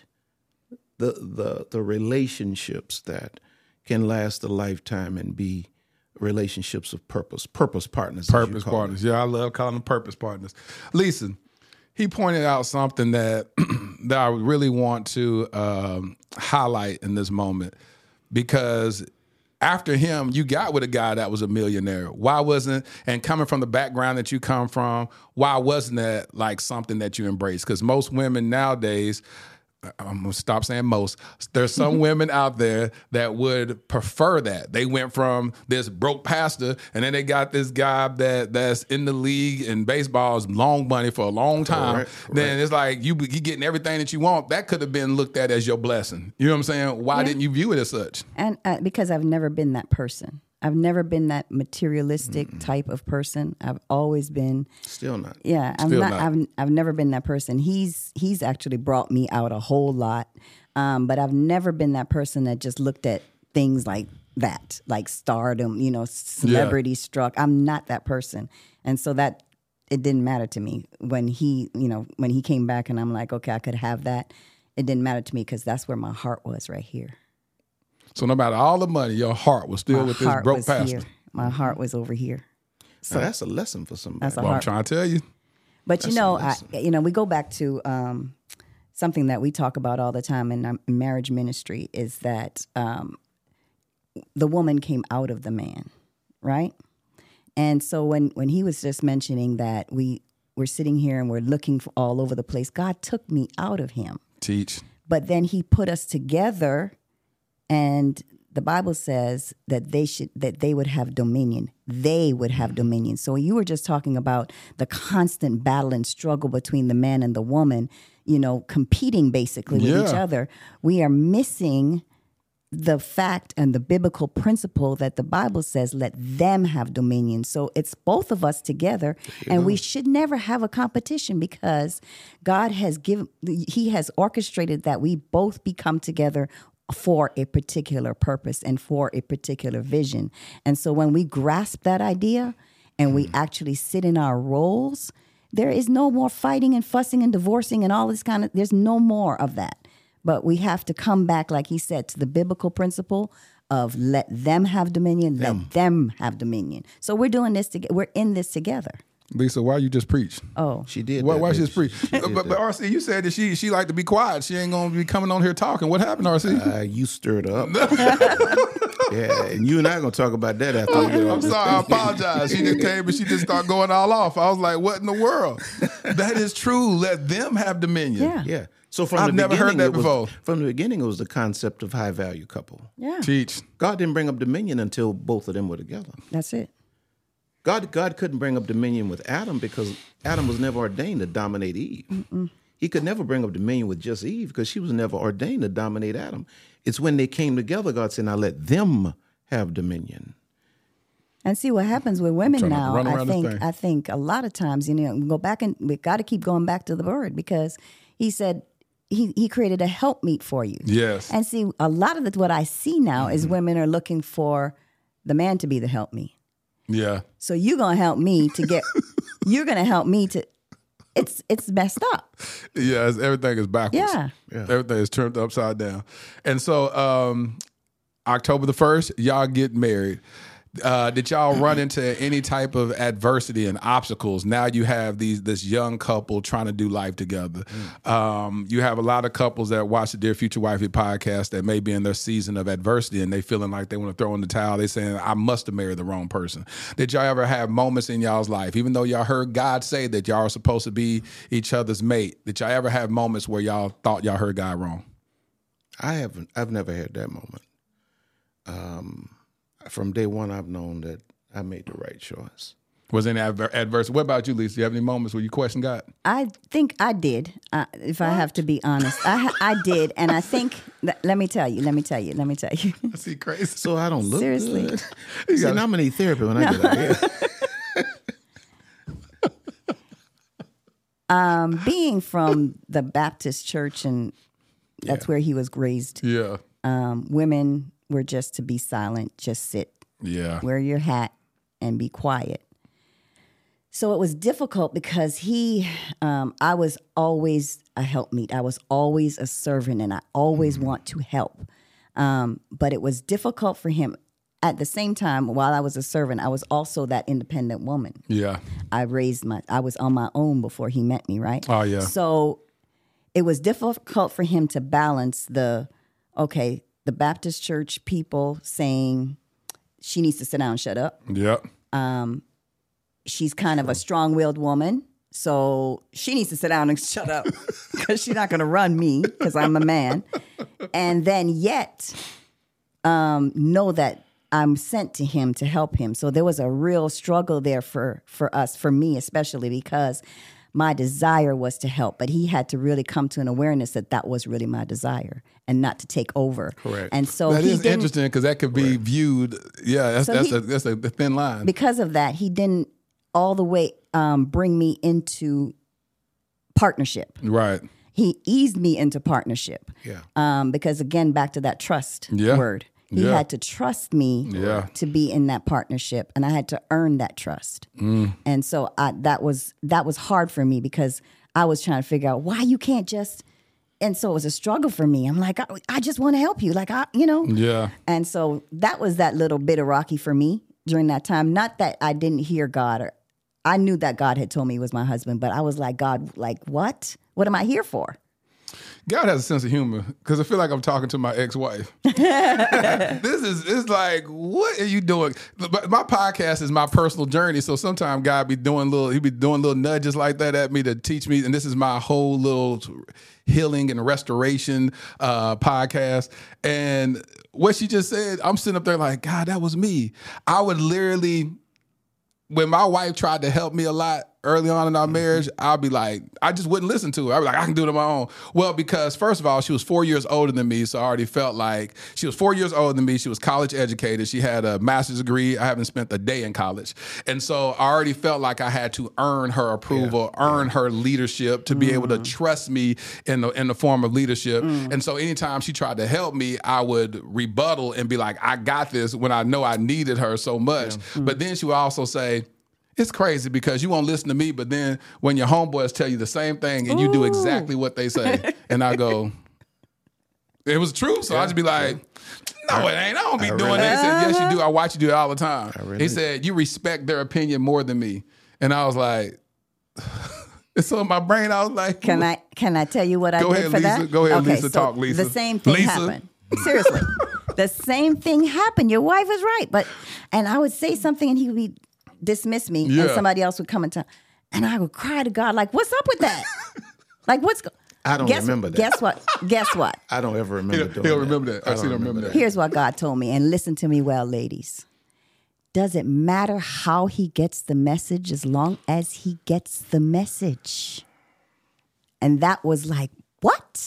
the relationships that can last a lifetime and be relationships of purpose partners. Purpose partners. Yeah, I love calling them purpose partners. Lisa, he pointed out something that that I really want to highlight in this moment, because after him, you got with a guy that was a millionaire. Why wasn't, and coming from the background that you come from, why wasn't that like something that you embraced? Because most women nowadays, I'm going to stop saying most. There's some women out there that would prefer that. They went from this broke pastor, and then they got this guy that's in the league in baseball's long money for a long time. Correct. Then it's like you getting everything that you want. That could have been looked at as your blessing. You know what I'm saying? Why didn't you view it as such? And because I've never been that person. I've never been that materialistic type of person. I've always been still not. Yeah, I've never been that person. He's actually brought me out a whole lot, but I've never been that person that just looked at things like that, like stardom, celebrity struck. I'm not that person, and so that it didn't matter to me when he came back, and I'm like, okay, I could have that. It didn't matter to me because that's where my heart was, right here. So no matter all the money, your heart was still with this broke pastor. Here. My heart was over here. So that's a lesson for somebody. That's I'm trying to tell you. But we go back to something that we talk about all the time in marriage ministry is that the woman came out of the man, right? And so when he was just mentioning that we're sitting here and we're looking for all over the place, God took me out of him. Teach. But then he put us together. And the Bible says that they would have dominion. They would have dominion. So you were just talking about the constant battle and struggle between the man and the woman, competing basically with each other. We are missing the fact and the biblical principle that the Bible says, let them have dominion. So it's both of us together, and we should never have a competition because God he has orchestrated that we both become together for a particular purpose and for a particular vision. And so when we grasp that idea and we actually sit in our roles, there is no more fighting and fussing and divorcing and all this there's no more of that. But we have to come back, like he said, to the biblical principle of let them have dominion, let them have dominion. So we're doing this together. We're in this together. Lisa, why you just preach? Oh, she did. Why she just preach? But RC, you said that she like to be quiet. She ain't gonna be coming on here talking. What happened, RC? You stirred up. Yeah, and you and I are gonna talk about that after. I'm sorry. I apologize. She just came and she just started going all off. I was like, what in the world? That is true. Let them have dominion. Yeah. So I've never heard that before. From the beginning, it was the concept of high value couple. Yeah. Teach. God didn't bring up dominion until both of them were together. That's it. God couldn't bring up dominion with Adam because Adam was never ordained to dominate Eve. Mm-mm. He could never bring up dominion with just Eve because she was never ordained to dominate Adam. It's when they came together, God said, now let them have dominion. And see what happens with women now. I think a lot of times, go back and we got to keep going back to the word because he said he created a helpmeet for you. Yes. And see, a lot of what I see now is women are looking for the man to be the helpmeet. Yeah. So you're going to help me to get, you're going to help me to, it's messed up. Yeah, everything is backwards. Yeah. Everything is turned upside down. And so October the 1st, y'all get married. Did y'all run into any type of adversity and obstacles? Now you have this young couple trying to do life together. You have a lot of couples that watch the Dear Future Wifey podcast that may be in their season of adversity and they feeling like they want to throw in the towel. They saying, I must have married the wrong person. Did y'all ever have moments in y'all's life, even though y'all heard God say that y'all are supposed to be each other's mate, did y'all ever have moments where y'all thought y'all heard God wrong? I haven't. I've never had that moment. From day one, I've known that I made the right choice. Was any adverse? What about you, Lisa? Do you have any moments where you question God? I think I did. If I have to be honest, I did, and I think. Let me tell you. I see crazy. So I don't look seriously. Good. See, I'm gonna need therapy when I get out here. Being from the Baptist church, and that's where he was raised. Yeah. Women were just to be silent, just sit. Yeah. Wear your hat and be quiet. So it was difficult because I was always a helpmeet. I was always a servant and I always want to help. But it was difficult for him at the same time, while I was a servant, I was also that independent woman. Yeah. I was on my own before he met me, right? Oh, yeah. So it was difficult for him to balance the Baptist church people saying she needs to sit down and shut up. Yep. She's kind of a strong-willed woman, so she needs to sit down and shut up because she's not going to run me because I'm a man. And then yet know that I'm sent to him to help him. So there was a real struggle there for us, for me especially, because my desire was to help, but he had to really come to an awareness that that was really my desire and not to take over. Correct. And so that he is didn't, interesting because that could be viewed. Yeah, that's a thin line. because of that, he didn't all the way bring me into partnership. Right. He eased me into partnership. Yeah. Because again, back to that trust Yeah. word. He Yeah. had to trust me Yeah. to be in that partnership, and I had to earn that trust. And so that was hard for me because I was trying to figure out why you can't just. And so it was a struggle for me. I'm like, I just want to help you, Yeah. And so that was that little bit of rocky for me during that time. Not that I didn't hear God, or I knew that God had told me he was my husband, but I was like, God, like what? What am I here for? God has a sense of humor because I feel like I'm talking to my ex-wife. It's like, what are you doing? But my podcast is my personal journey, so sometimes God be doing little nudges like that at me to teach me, and this is my whole little healing and restoration podcast. And what she just said, I'm sitting up there like, God, that was me. I would literally, when my wife tried to help me a lot early on in our marriage, I'd be like, I just wouldn't listen to her. I'd be like, I can do it on my own. Well, because first of all, she was 4 years older than me, so I already felt like she was 4 years older than me. She was college educated. She had a master's degree. I haven't spent a day in college. And so I already felt like I had to earn her approval, earn her leadership to be able to trust me in the form of leadership. And so anytime she tried to help me, I would rebuttal and be like, I got this, when I know I needed her so much. But then she would also say, it's crazy because you won't listen to me, but then when your homeboys tell you the same thing and you do exactly what they say, and I go, it was true. So I just be like, no, it ain't. I don't be doing that. He said, yes, you do. I watch you do it all the time. He said, you respect their opinion more than me. And I was like, so in my brain, I was like, Can I tell you what I did for that? Go ahead, Okay, Lisa. so Talk, Lisa. The same thing happened. Seriously. The same thing happened. Your wife was right. And I would say something and he would be dismiss me, and somebody else would come and tell, and I would cry to God, like, what's up with that? Like, I don't remember that. Guess what? I don't ever remember doing that. He'll remember that. I don't remember that. Here's what God told me, and listen to me well, ladies. Does it matter how he gets the message as long as he gets the message? And that was like, what?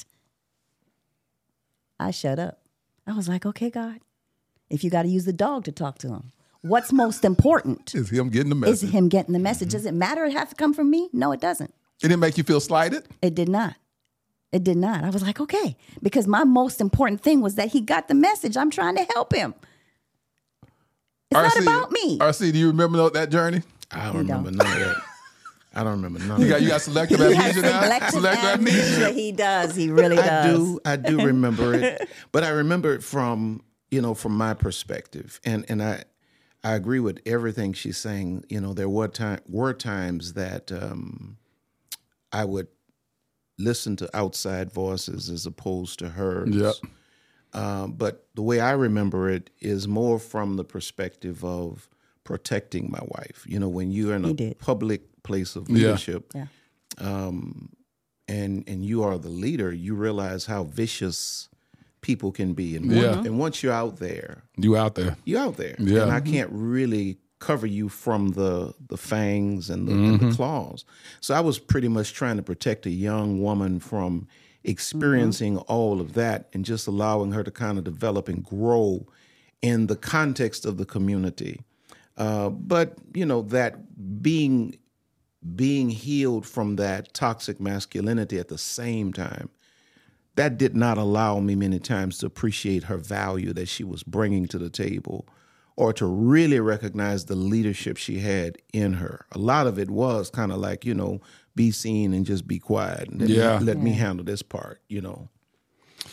I shut up. I was like, okay, God, if you got to use the dog to talk to him, what's most important is him getting the message. Is him getting the message. Does it matter it has to come from me? No, it doesn't. It didn't make you feel slighted? It did not. It did not. I was like, okay. Because my most important thing was that he got the message. I'm trying to help him. It's not about me. RC, do you remember that journey? I don't remember none of that. I don't remember none of that. You got selective amnesia now? Selective amnesia. He does. He really does. I do remember it. But I remember it from my perspective. And I agree with everything she's saying. There were times that I would listen to outside voices as opposed to hers. Yep. But the way I remember it is more from the perspective of protecting my wife. When you're in a public place of leadership, and you are the leader, you realize how vicious people can be. And once you're out there. You out there. Yeah. And I can't really cover you from the fangs and the claws. So I was pretty much trying to protect a young woman from experiencing all of that and just allowing her to kind of develop and grow in the context of the community. But, that being healed from that toxic masculinity at the same time, that did not allow me many times to appreciate her value that she was bringing to the table or to really recognize the leadership she had in her. A lot of it was kind of like, be seen and just be quiet and let me handle this part,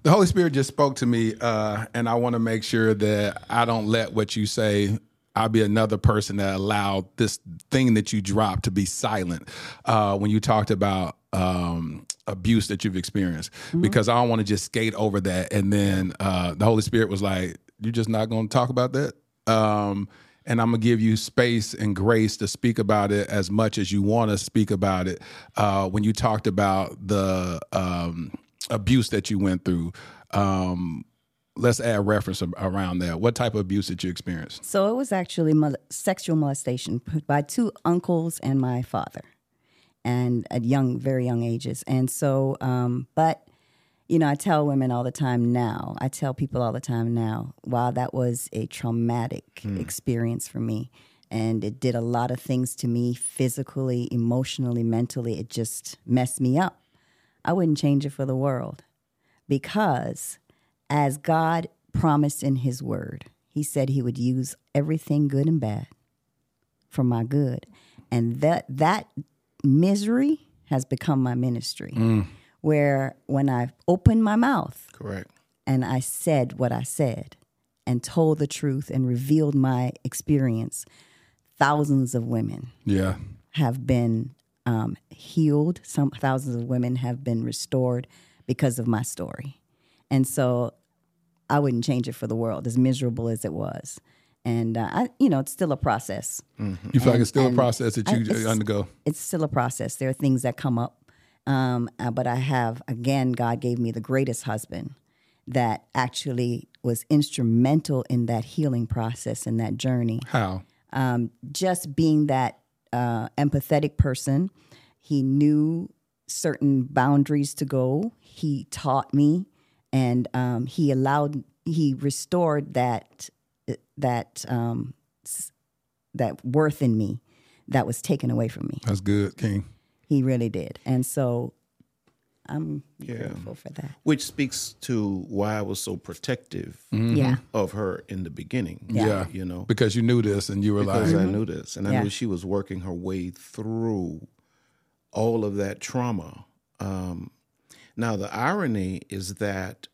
The Holy Spirit just spoke to me, and I want to make sure that I don't let what you say, I'll be another person that allowed this thing that you dropped to be silent when you talked about abuse that you've experienced, because I don't want to just skate over that. And then the Holy Spirit was like, you're just not going to talk about that? And I'm going to give you space and grace to speak about it as much as you want to speak about it. When you talked about the abuse that you went through, let's add reference around that. What type of abuse did you experience? So it was actually sexual molestation by 2 uncles and my father, and at very young ages. And so, but, you know, I tell women all the time now, I tell people all the time now, wow, that was a traumatic experience for me. And it did a lot of things to me physically, emotionally, mentally. It just messed me up. I wouldn't change it for the world, because as God promised in his word, he said he would use everything good and bad for my good. And that misery has become my ministry, where when I opened my mouth, correct, and I said what I said and told the truth and revealed my experience, thousands of women have been healed. Thousands of women have been restored because of my story. And so I wouldn't change it for the world, as miserable as it was. And, it's still a process. Mm-hmm. You feel like it's still a process that you undergo? It's still a process. There are things that come up. But I have, again, God gave me the greatest husband that actually was instrumental in that healing process and that journey. How? Just being that empathetic person. He knew certain boundaries to go. He taught me, and he restored that worth in me that was taken away from me. That's good, King. He really did. And so I'm grateful for that. Which speaks to why I was so protective of her in the beginning. Yeah. You know, because you knew this and you were because I knew this, and I knew she was working her way through all of that trauma. Now the irony is that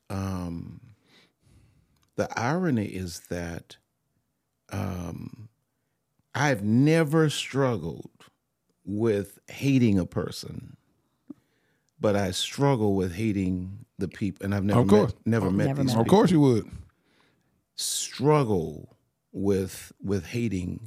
I've never struggled with hating a person, but I struggle with hating the people, and I've never met these people. Of course you would. Struggle with hating,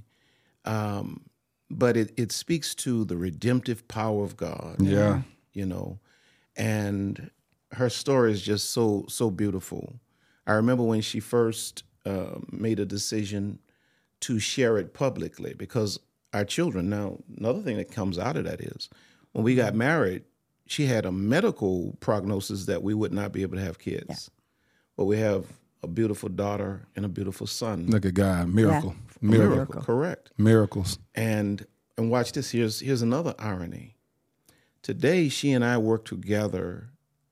but it speaks to the redemptive power of God. Yeah. You know, and her story is just so beautiful. I remember when she first made a decision to share it publicly, because our children, now another thing that comes out of that is when we got married, she had a medical prognosis that we would not be able to have kids. Yeah. But we have a beautiful daughter and a beautiful son. Look at God. Miracle. Yeah. Miracle. Correct. Miracles. And watch this. Here's another irony. Today, she and I work together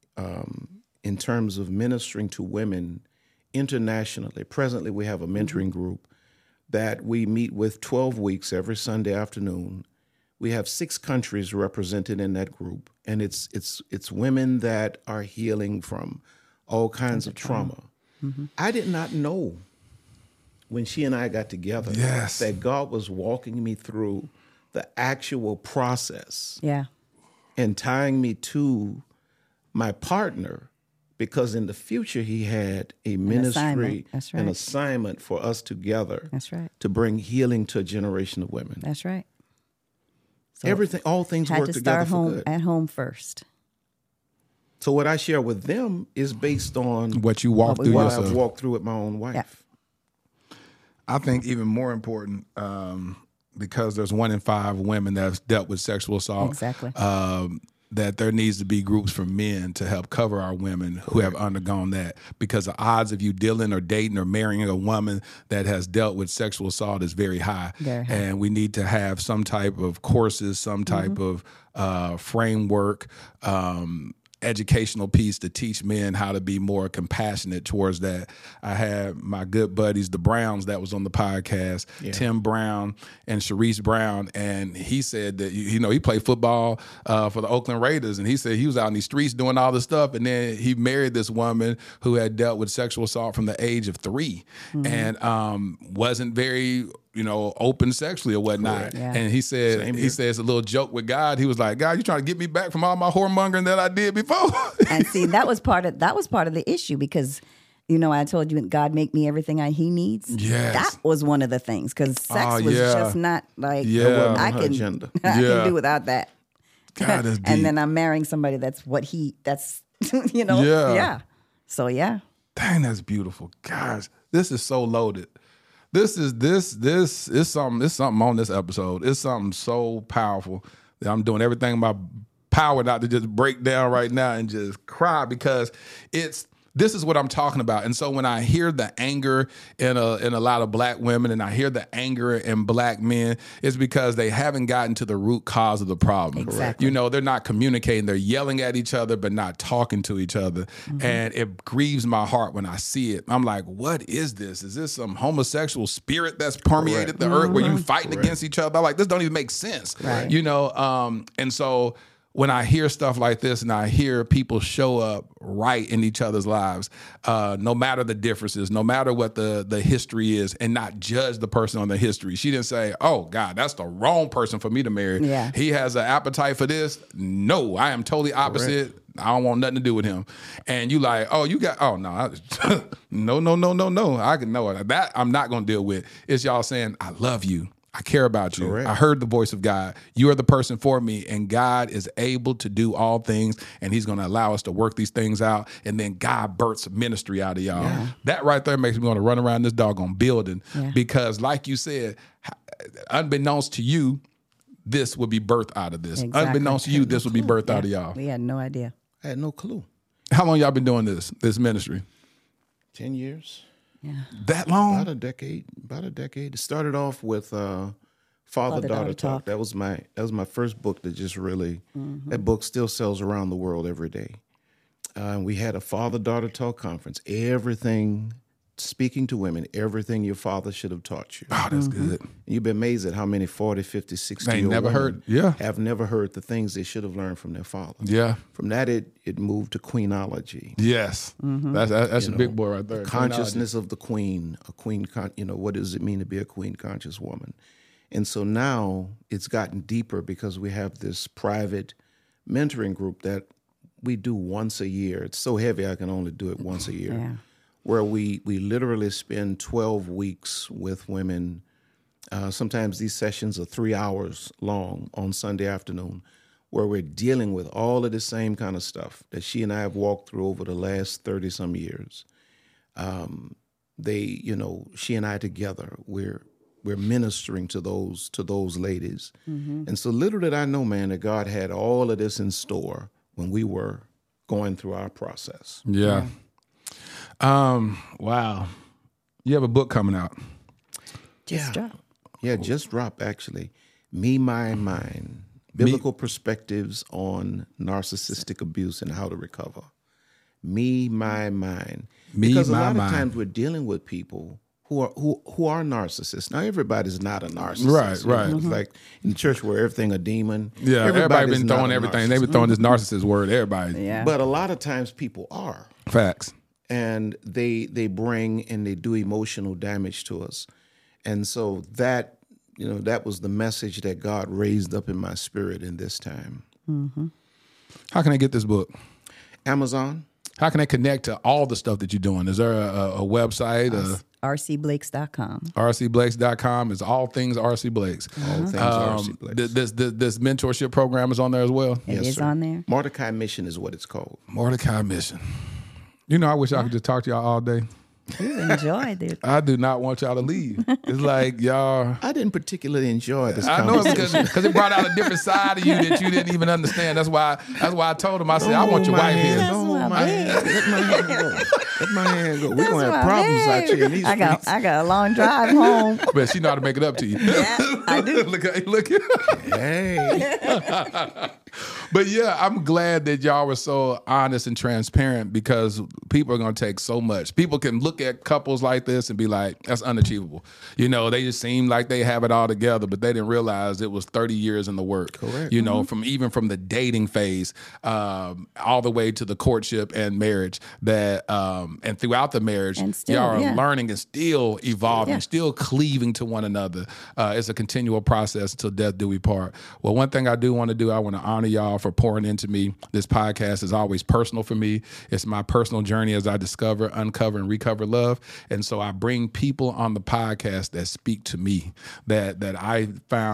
in terms of ministering to women internationally. Presently, we have a mentoring group that we meet with 12 weeks every Sunday afternoon. We have 6 countries represented in that group, and it's women that are healing from all kinds of trauma. Mm-hmm. I did not know when she and I got together that God was walking me through the actual process and tying me to my partner, because in the future he had a ministry, an assignment for us together. That's right. To bring healing to a generation of women. That's right. So all things work together for good. At home first. So what I share with them is based on what you walked through yourself. I've walked through with my own wife. Yeah. I think even more important, because there's 1 in 5 women that have dealt with sexual assault. Exactly. That there needs to be groups for men to help cover our women who have undergone that, because the odds of you dealing or dating or marrying a woman that has dealt with sexual assault is very high. Very high. And we need to have some type of courses, some type of framework educational piece to teach men how to be more compassionate towards that. I had my good buddies, the Browns, that was on the podcast, Tim Brown and Sharice Brown, and he said that, you know, he played football for the Oakland Raiders, and he said he was out in these streets doing all this stuff, and then he married this woman who had dealt with sexual assault from the age of 3 and wasn't very, you know, open sexually or whatnot. Yeah. And he said it's a little joke with God. He was like, God, you trying to get me back from all my whoremongering that I did before? And see, that was part of the issue, because, you know, I told you God make me everything he needs. Yes. That was one of the things, because sex was just not like I can do without that. God, that's deep. And then I'm marrying somebody that's you know. Yeah. So dang, that's beautiful. Gosh, this is so loaded. This is something on this episode. It's something so powerful that I'm doing everything in my power not to just break down right now and just cry, because this is what I'm talking about. And so when I hear the anger in a lot of black women, and I hear the anger in black men, it's because they haven't gotten to the root cause of the problem. Exactly. You know, they're not communicating. They're yelling at each other, but not talking to each other. Mm-hmm. And it grieves my heart when I see it. I'm like, what is this? Is this some homosexual spirit that's permeated the earth where you fighting against each other? I'm like, this don't even make sense. Right. You know, and so when I hear stuff like this and I hear people show up right in each other's lives, no matter the differences, no matter what the history is, and not judge the person on the history. She didn't say, oh, God, that's the wrong person for me to marry. Yeah. He has an appetite for this. No, I am totally opposite. Correct. I don't want nothing to do with him. And you like, oh, you got, oh, no. No. I can know it. That I'm not going to deal with. It's y'all saying, I love you. I care about you. Correct. I heard the voice of God. You are the person for me, and God is able to do all things, and he's going to allow us to work these things out, and then God births ministry out of y'all. Yeah. That right there makes me want to run around this doggone building because, like you said, unbeknownst to you, this would be birthed out of this. Exactly. Unbeknownst to you, this would be birthed out of y'all. We had no idea. I had no clue. How long y'all been doing this ministry? 10 years. Yeah. That long? About a decade. It started off with Father-Daughter Talk. That was my first book that just really, that book still sells around the world every day. We had a Father-Daughter Talk conference. Everything, speaking to women, everything your father should have taught you. Oh, that's good. You'd be amazed at how many 40, 50, 60 year old women have never heard the things they should have learned from their father. Yeah. From that, it moved to Queenology. Yes. That's a big boy right there. Consciousness of the queen, what does it mean to be a queen conscious woman? And so now it's gotten deeper because we have this private mentoring group that we do once a year. It's so heavy I can only do it once a year. Yeah. Where we literally spend 12 weeks with women. Sometimes these sessions are 3 hours long on Sunday afternoon, where we're dealing with all of the same kind of stuff that she and I have walked through over the last 30-some years. She and I together, we're ministering to those ladies. And so little did I know, man, that God had all of this in store when we were going through our process. Yeah. Wow. You have a book coming out. Just dropped actually. Me, My, Mine. Biblical Perspectives on Narcissistic Abuse and How to Recover. Me, My, Mine. Because a lot of times we're dealing with people who are narcissists. Now, everybody's not a narcissist. Right. It's like in the church where everything a demon. Yeah, everybody's been throwing everything. They've been throwing this narcissist word. Everybody. Yeah. But a lot of times people are. Facts. And they bring and they do emotional damage to us. And so that was the message that God raised up in my spirit in this time. How can I get this book? Amazon. How can I connect to all the stuff that you're doing? Is there a website? rcblakes.com. rcblakes.com is all things RC Blakes. All things RC Blakes. This mentorship program is on there as well? It is on there. Mordecai Mission is what it's called. Mordecai Mission. You know, I wish I could just talk to y'all all day. You enjoyed it. I do not want y'all to leave. It's like, y'all. I didn't particularly enjoy this I know because it brought out a different side of you that you didn't even understand. That's why I told him, I said, I want your wife here. Let my hand go. Let my hand go. We're going to have problems out here in these streets. I got a long drive home. But she know how to make it up to you. Yeah, I do. Look. Hey. But yeah, I'm glad that y'all were so honest and transparent, because people are going to take so much. People can look at couples like this and be like, that's unachievable. You know, they just seem like they have it all together, but they didn't realize it was 30 years in the work. Correct. You know, from the dating phase all the way to the courtship and marriage, that and throughout the marriage, And still, y'all are yeah. learning and still evolving, Yeah. still cleaving to one another. It's a continual process until death do we part. Well, one thing I do want to do, I want to honor y'all for pouring into me. This podcast is always personal for me. It's my personal journey as I discover, uncover, and recover love. And so I bring people on the podcast that speak to me, that I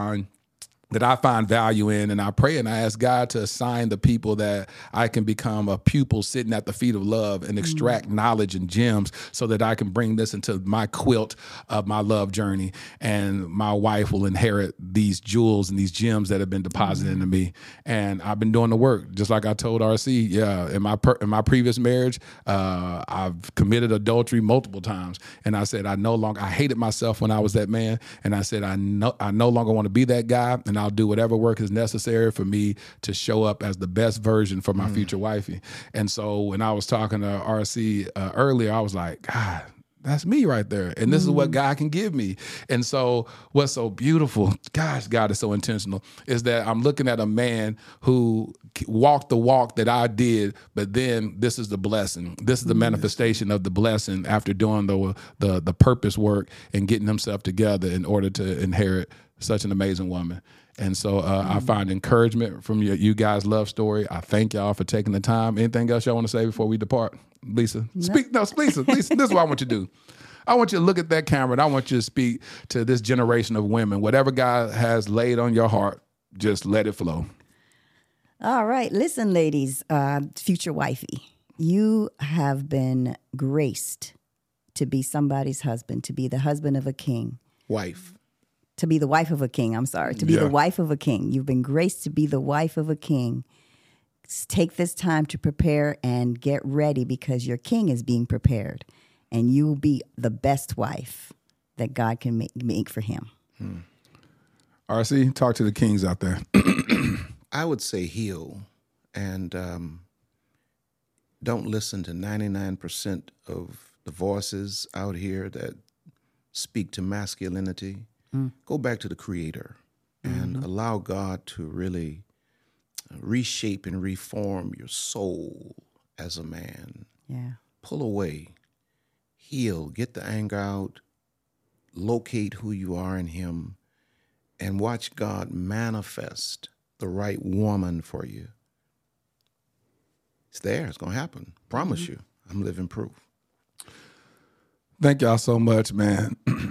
find value in, and I pray and I ask God to assign the people that I can become a pupil sitting at the feet of love and extract knowledge and gems, so that I can bring this into my quilt of my love journey, and my wife will inherit these jewels and these gems that have been deposited into me. And I've been doing the work, just like I told RC. Yeah, in my previous marriage, I've committed adultery multiple times, and I said I hated myself when I was that man, and I said I no longer want to be that guy, and I'll do whatever work is necessary for me to show up as the best version for my future wifey. And so when I was talking to RC earlier, I was like, God, that's me right there. And this is what God can give me. And so what's so beautiful, gosh, God is so intentional, is that I'm looking at a man who walked the walk that I did, but then this is the blessing. This is the manifestation of the blessing after doing the purpose work and getting himself together in order to inherit such an amazing woman. And so I find encouragement from you guys' love story. I thank y'all for taking the time. Anything else y'all want to say before we depart? Lisa, speak. No, Lisa, this is what I want you to do. I want you to look at that camera, and I want you to speak to this generation of women. Whatever God has laid on your heart, just let it flow. All right. Listen, ladies, future wifey, you have been graced to be somebody's husband, to be the husband of a king. Wife. To be the wife of a king, to be the wife of a king. You've been graced to be the wife of a king. Take this time to prepare and get ready, because your king is being prepared, and you will be the best wife that God can make for him. RC, talk to the kings out there. I would say heal, and don't listen to 99% of the voices out here that speak to masculinity. Go back to the Creator and allow God to really reshape and reform your soul as a man. Yeah. Pull away, heal, get the anger out, locate who you are in Him, and watch God manifest the right woman for you. It's there. It's going to happen. Promise you. I'm living proof. Thank y'all so much, man.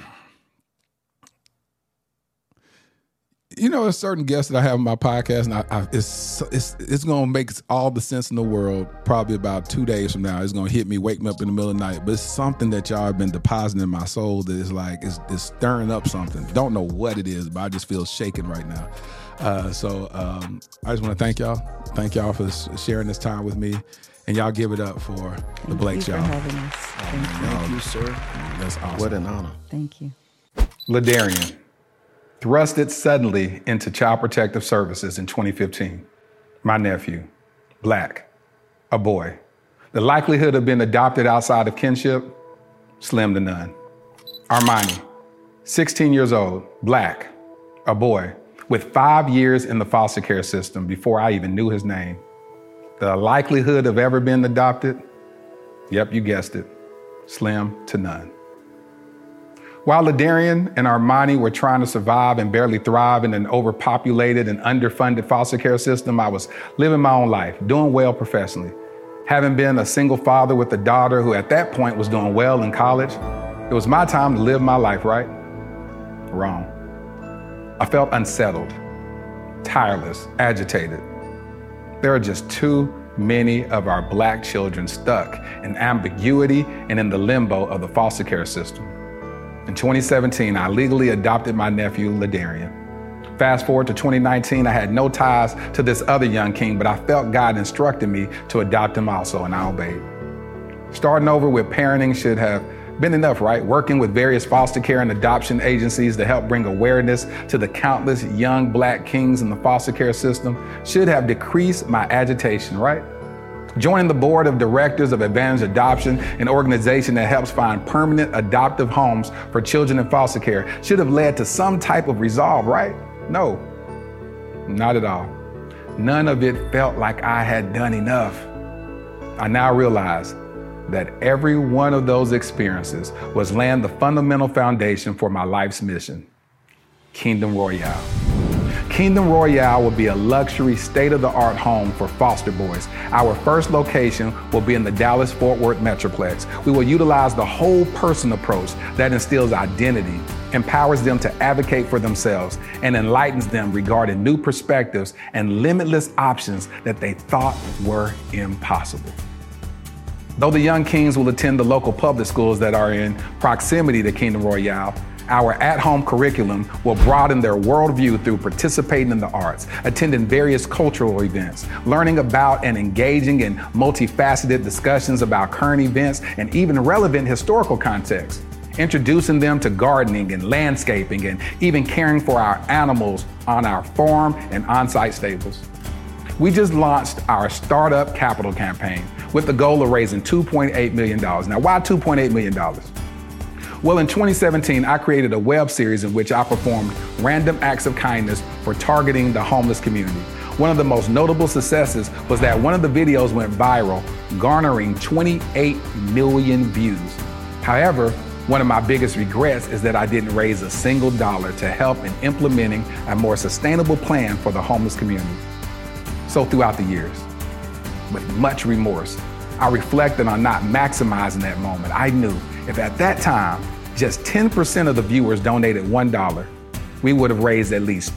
You know, there's certain guests that I have on my podcast, and it's going to make all the sense in the world probably about 2 days from now. It's going to hit me, wake me up in the middle of the night. But it's something that y'all have been depositing in my soul that is like, it's stirring up something. Don't know what it is, but I just feel shaken right now. So I just want to thank y'all. Thank y'all for sharing this time with me. And y'all give it up for the Blakes, y'all. Thank you for having us. Thank you, sir. That's awesome. What an honor. Thank you. Ladarian thrusted suddenly into Child Protective Services in 2015. My nephew, Black, a boy. The likelihood of being adopted outside of kinship, slim to none. Armani, 16 years old, Black, a boy, with 5 years in the foster care system before I even knew his name. The likelihood of ever being adopted, yep, you guessed it, slim to none. While Ladarian and Armani were trying to survive and barely thrive in an overpopulated and underfunded foster care system, I was living my own life, doing well professionally. Having been a single father with a daughter who at that point was doing well in college, it was my time to live my life, right? Wrong. I felt unsettled, tireless, agitated. There are just too many of our Black children stuck in ambiguity and in the limbo of the foster care system. In 2017, I legally adopted my nephew, Ladarian. Fast forward to 2019, I had no ties to this other young king, but I felt God instructed me to adopt him also, and I obeyed. Starting over with parenting should have Been enough, right? Working with various foster care and adoption agencies to help bring awareness to the countless young Black kings in the foster care system should have decreased my agitation, right? Joining the board of directors of Advantage Adoption, an organization that helps find permanent adoptive homes for children in foster care, should have led to some type of resolve, right? No, not at all. None of it felt like I had done enough. I now realize that every one of those experiences was laying the fundamental foundation for my life's mission, Kingdom Royale. Kingdom Royale will be a luxury, state-of-the-art home for foster boys. Our first location will be in the Dallas-Fort Worth Metroplex. We will utilize the whole person approach that instills identity, empowers them to advocate for themselves, and enlightens them regarding new perspectives and limitless options that they thought were impossible. Though the young kings will attend the local public schools that are in proximity to Kingdom Royale, our at-home curriculum will broaden their worldview through participating in the arts, attending various cultural events, learning about and engaging in multifaceted discussions about current events and even relevant historical context, introducing them to gardening and landscaping and even caring for our animals on our farm and on-site stables. We just launched our Startup Capital campaign with the goal of raising $2.8 million. Now, why $2.8 million? Well, in 2017, I created a web series in which I performed random acts of kindness for targeting the homeless community. One of the most notable successes was that one of the videos went viral, garnering 28 million views. However, one of my biggest regrets is that I didn't raise a single dollar to help in implementing a more sustainable plan for the homeless community. So throughout the years, with much remorse, I reflected on not maximizing that moment. I knew if at that time, just 10% of the viewers donated $1, we would have raised at least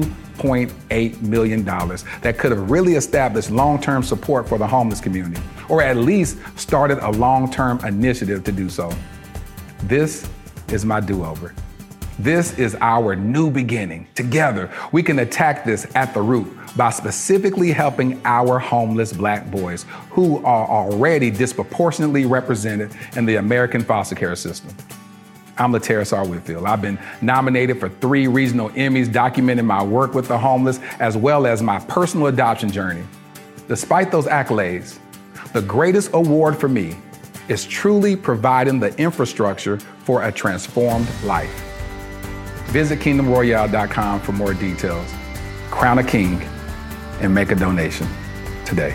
$2.8 million that could have really established long-term support for the homeless community, or at least started a long-term initiative to do so. This is my do-over. This is our new beginning. Together, we can attack this at the root by specifically helping our homeless Black boys who are already disproportionately represented in the American foster care system. I'm Lateris R. Whitfield. I've been nominated for 3 regional Emmys documenting my work with the homeless as well as my personal adoption journey. Despite those accolades, the greatest award for me is truly providing the infrastructure for a transformed life. Visit KingdomRoyale.com for more details. Crown a king and make a donation today.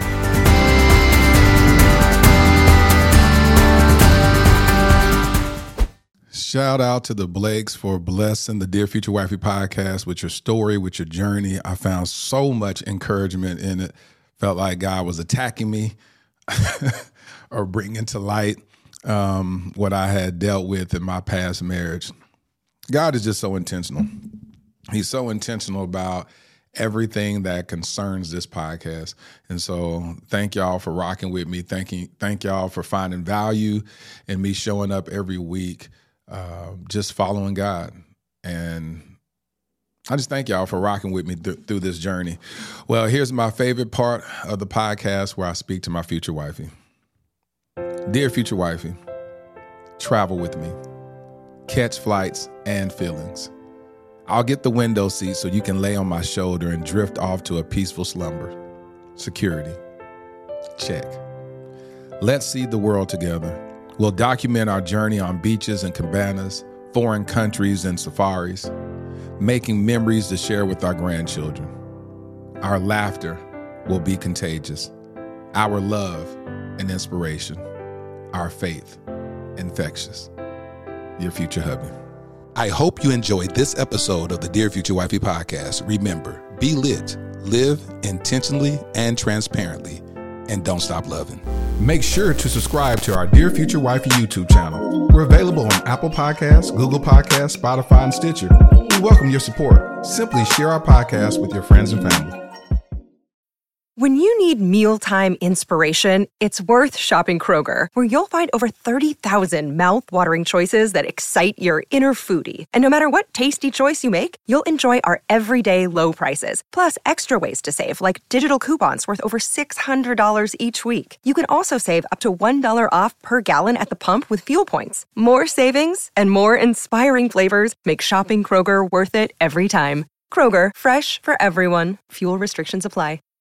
Shout out to the Blakes for blessing the Dear Future Wifey podcast with your story, with your journey. I found so much encouragement in it. Felt like God was attacking me or bringing to light what I had dealt with in my past marriage. God is just so intentional. He's so intentional about everything that concerns this podcast. And so thank y'all for rocking with me. Thank y'all for finding value in me showing up every week, just following God. And I just thank y'all for rocking with me through this journey. Well, here's my favorite part of the podcast where I speak to my future wifey. Dear future wifey, travel with me. Catch flights and feelings. I'll get the window seat so you can lay on my shoulder and drift off to a peaceful slumber. Security. Check. Let's see the world together. We'll document our journey on beaches and cabanas, foreign countries and safaris, making memories to share with our grandchildren. Our laughter will be contagious. Our love an inspiration. Our faith infectious. Your future hubby. I hope you enjoyed this episode of the Dear Future Wifey podcast. Remember, be lit, live intentionally and transparently, and don't stop loving. Make sure to subscribe to our Dear Future Wifey YouTube channel. We're available on Apple Podcasts, Google Podcasts, Spotify, and Stitcher. We welcome your support. Simply share our podcast with your friends and family. When you need mealtime inspiration, it's worth shopping Kroger, where you'll find over 30,000 mouth-watering choices that excite your inner foodie. And no matter what tasty choice you make, you'll enjoy our everyday low prices, plus extra ways to save, like digital coupons worth over $600 each week. You can also save up to $1 off per gallon at the pump with fuel points. More savings and more inspiring flavors make shopping Kroger worth it every time. Kroger, fresh for everyone. Fuel restrictions apply.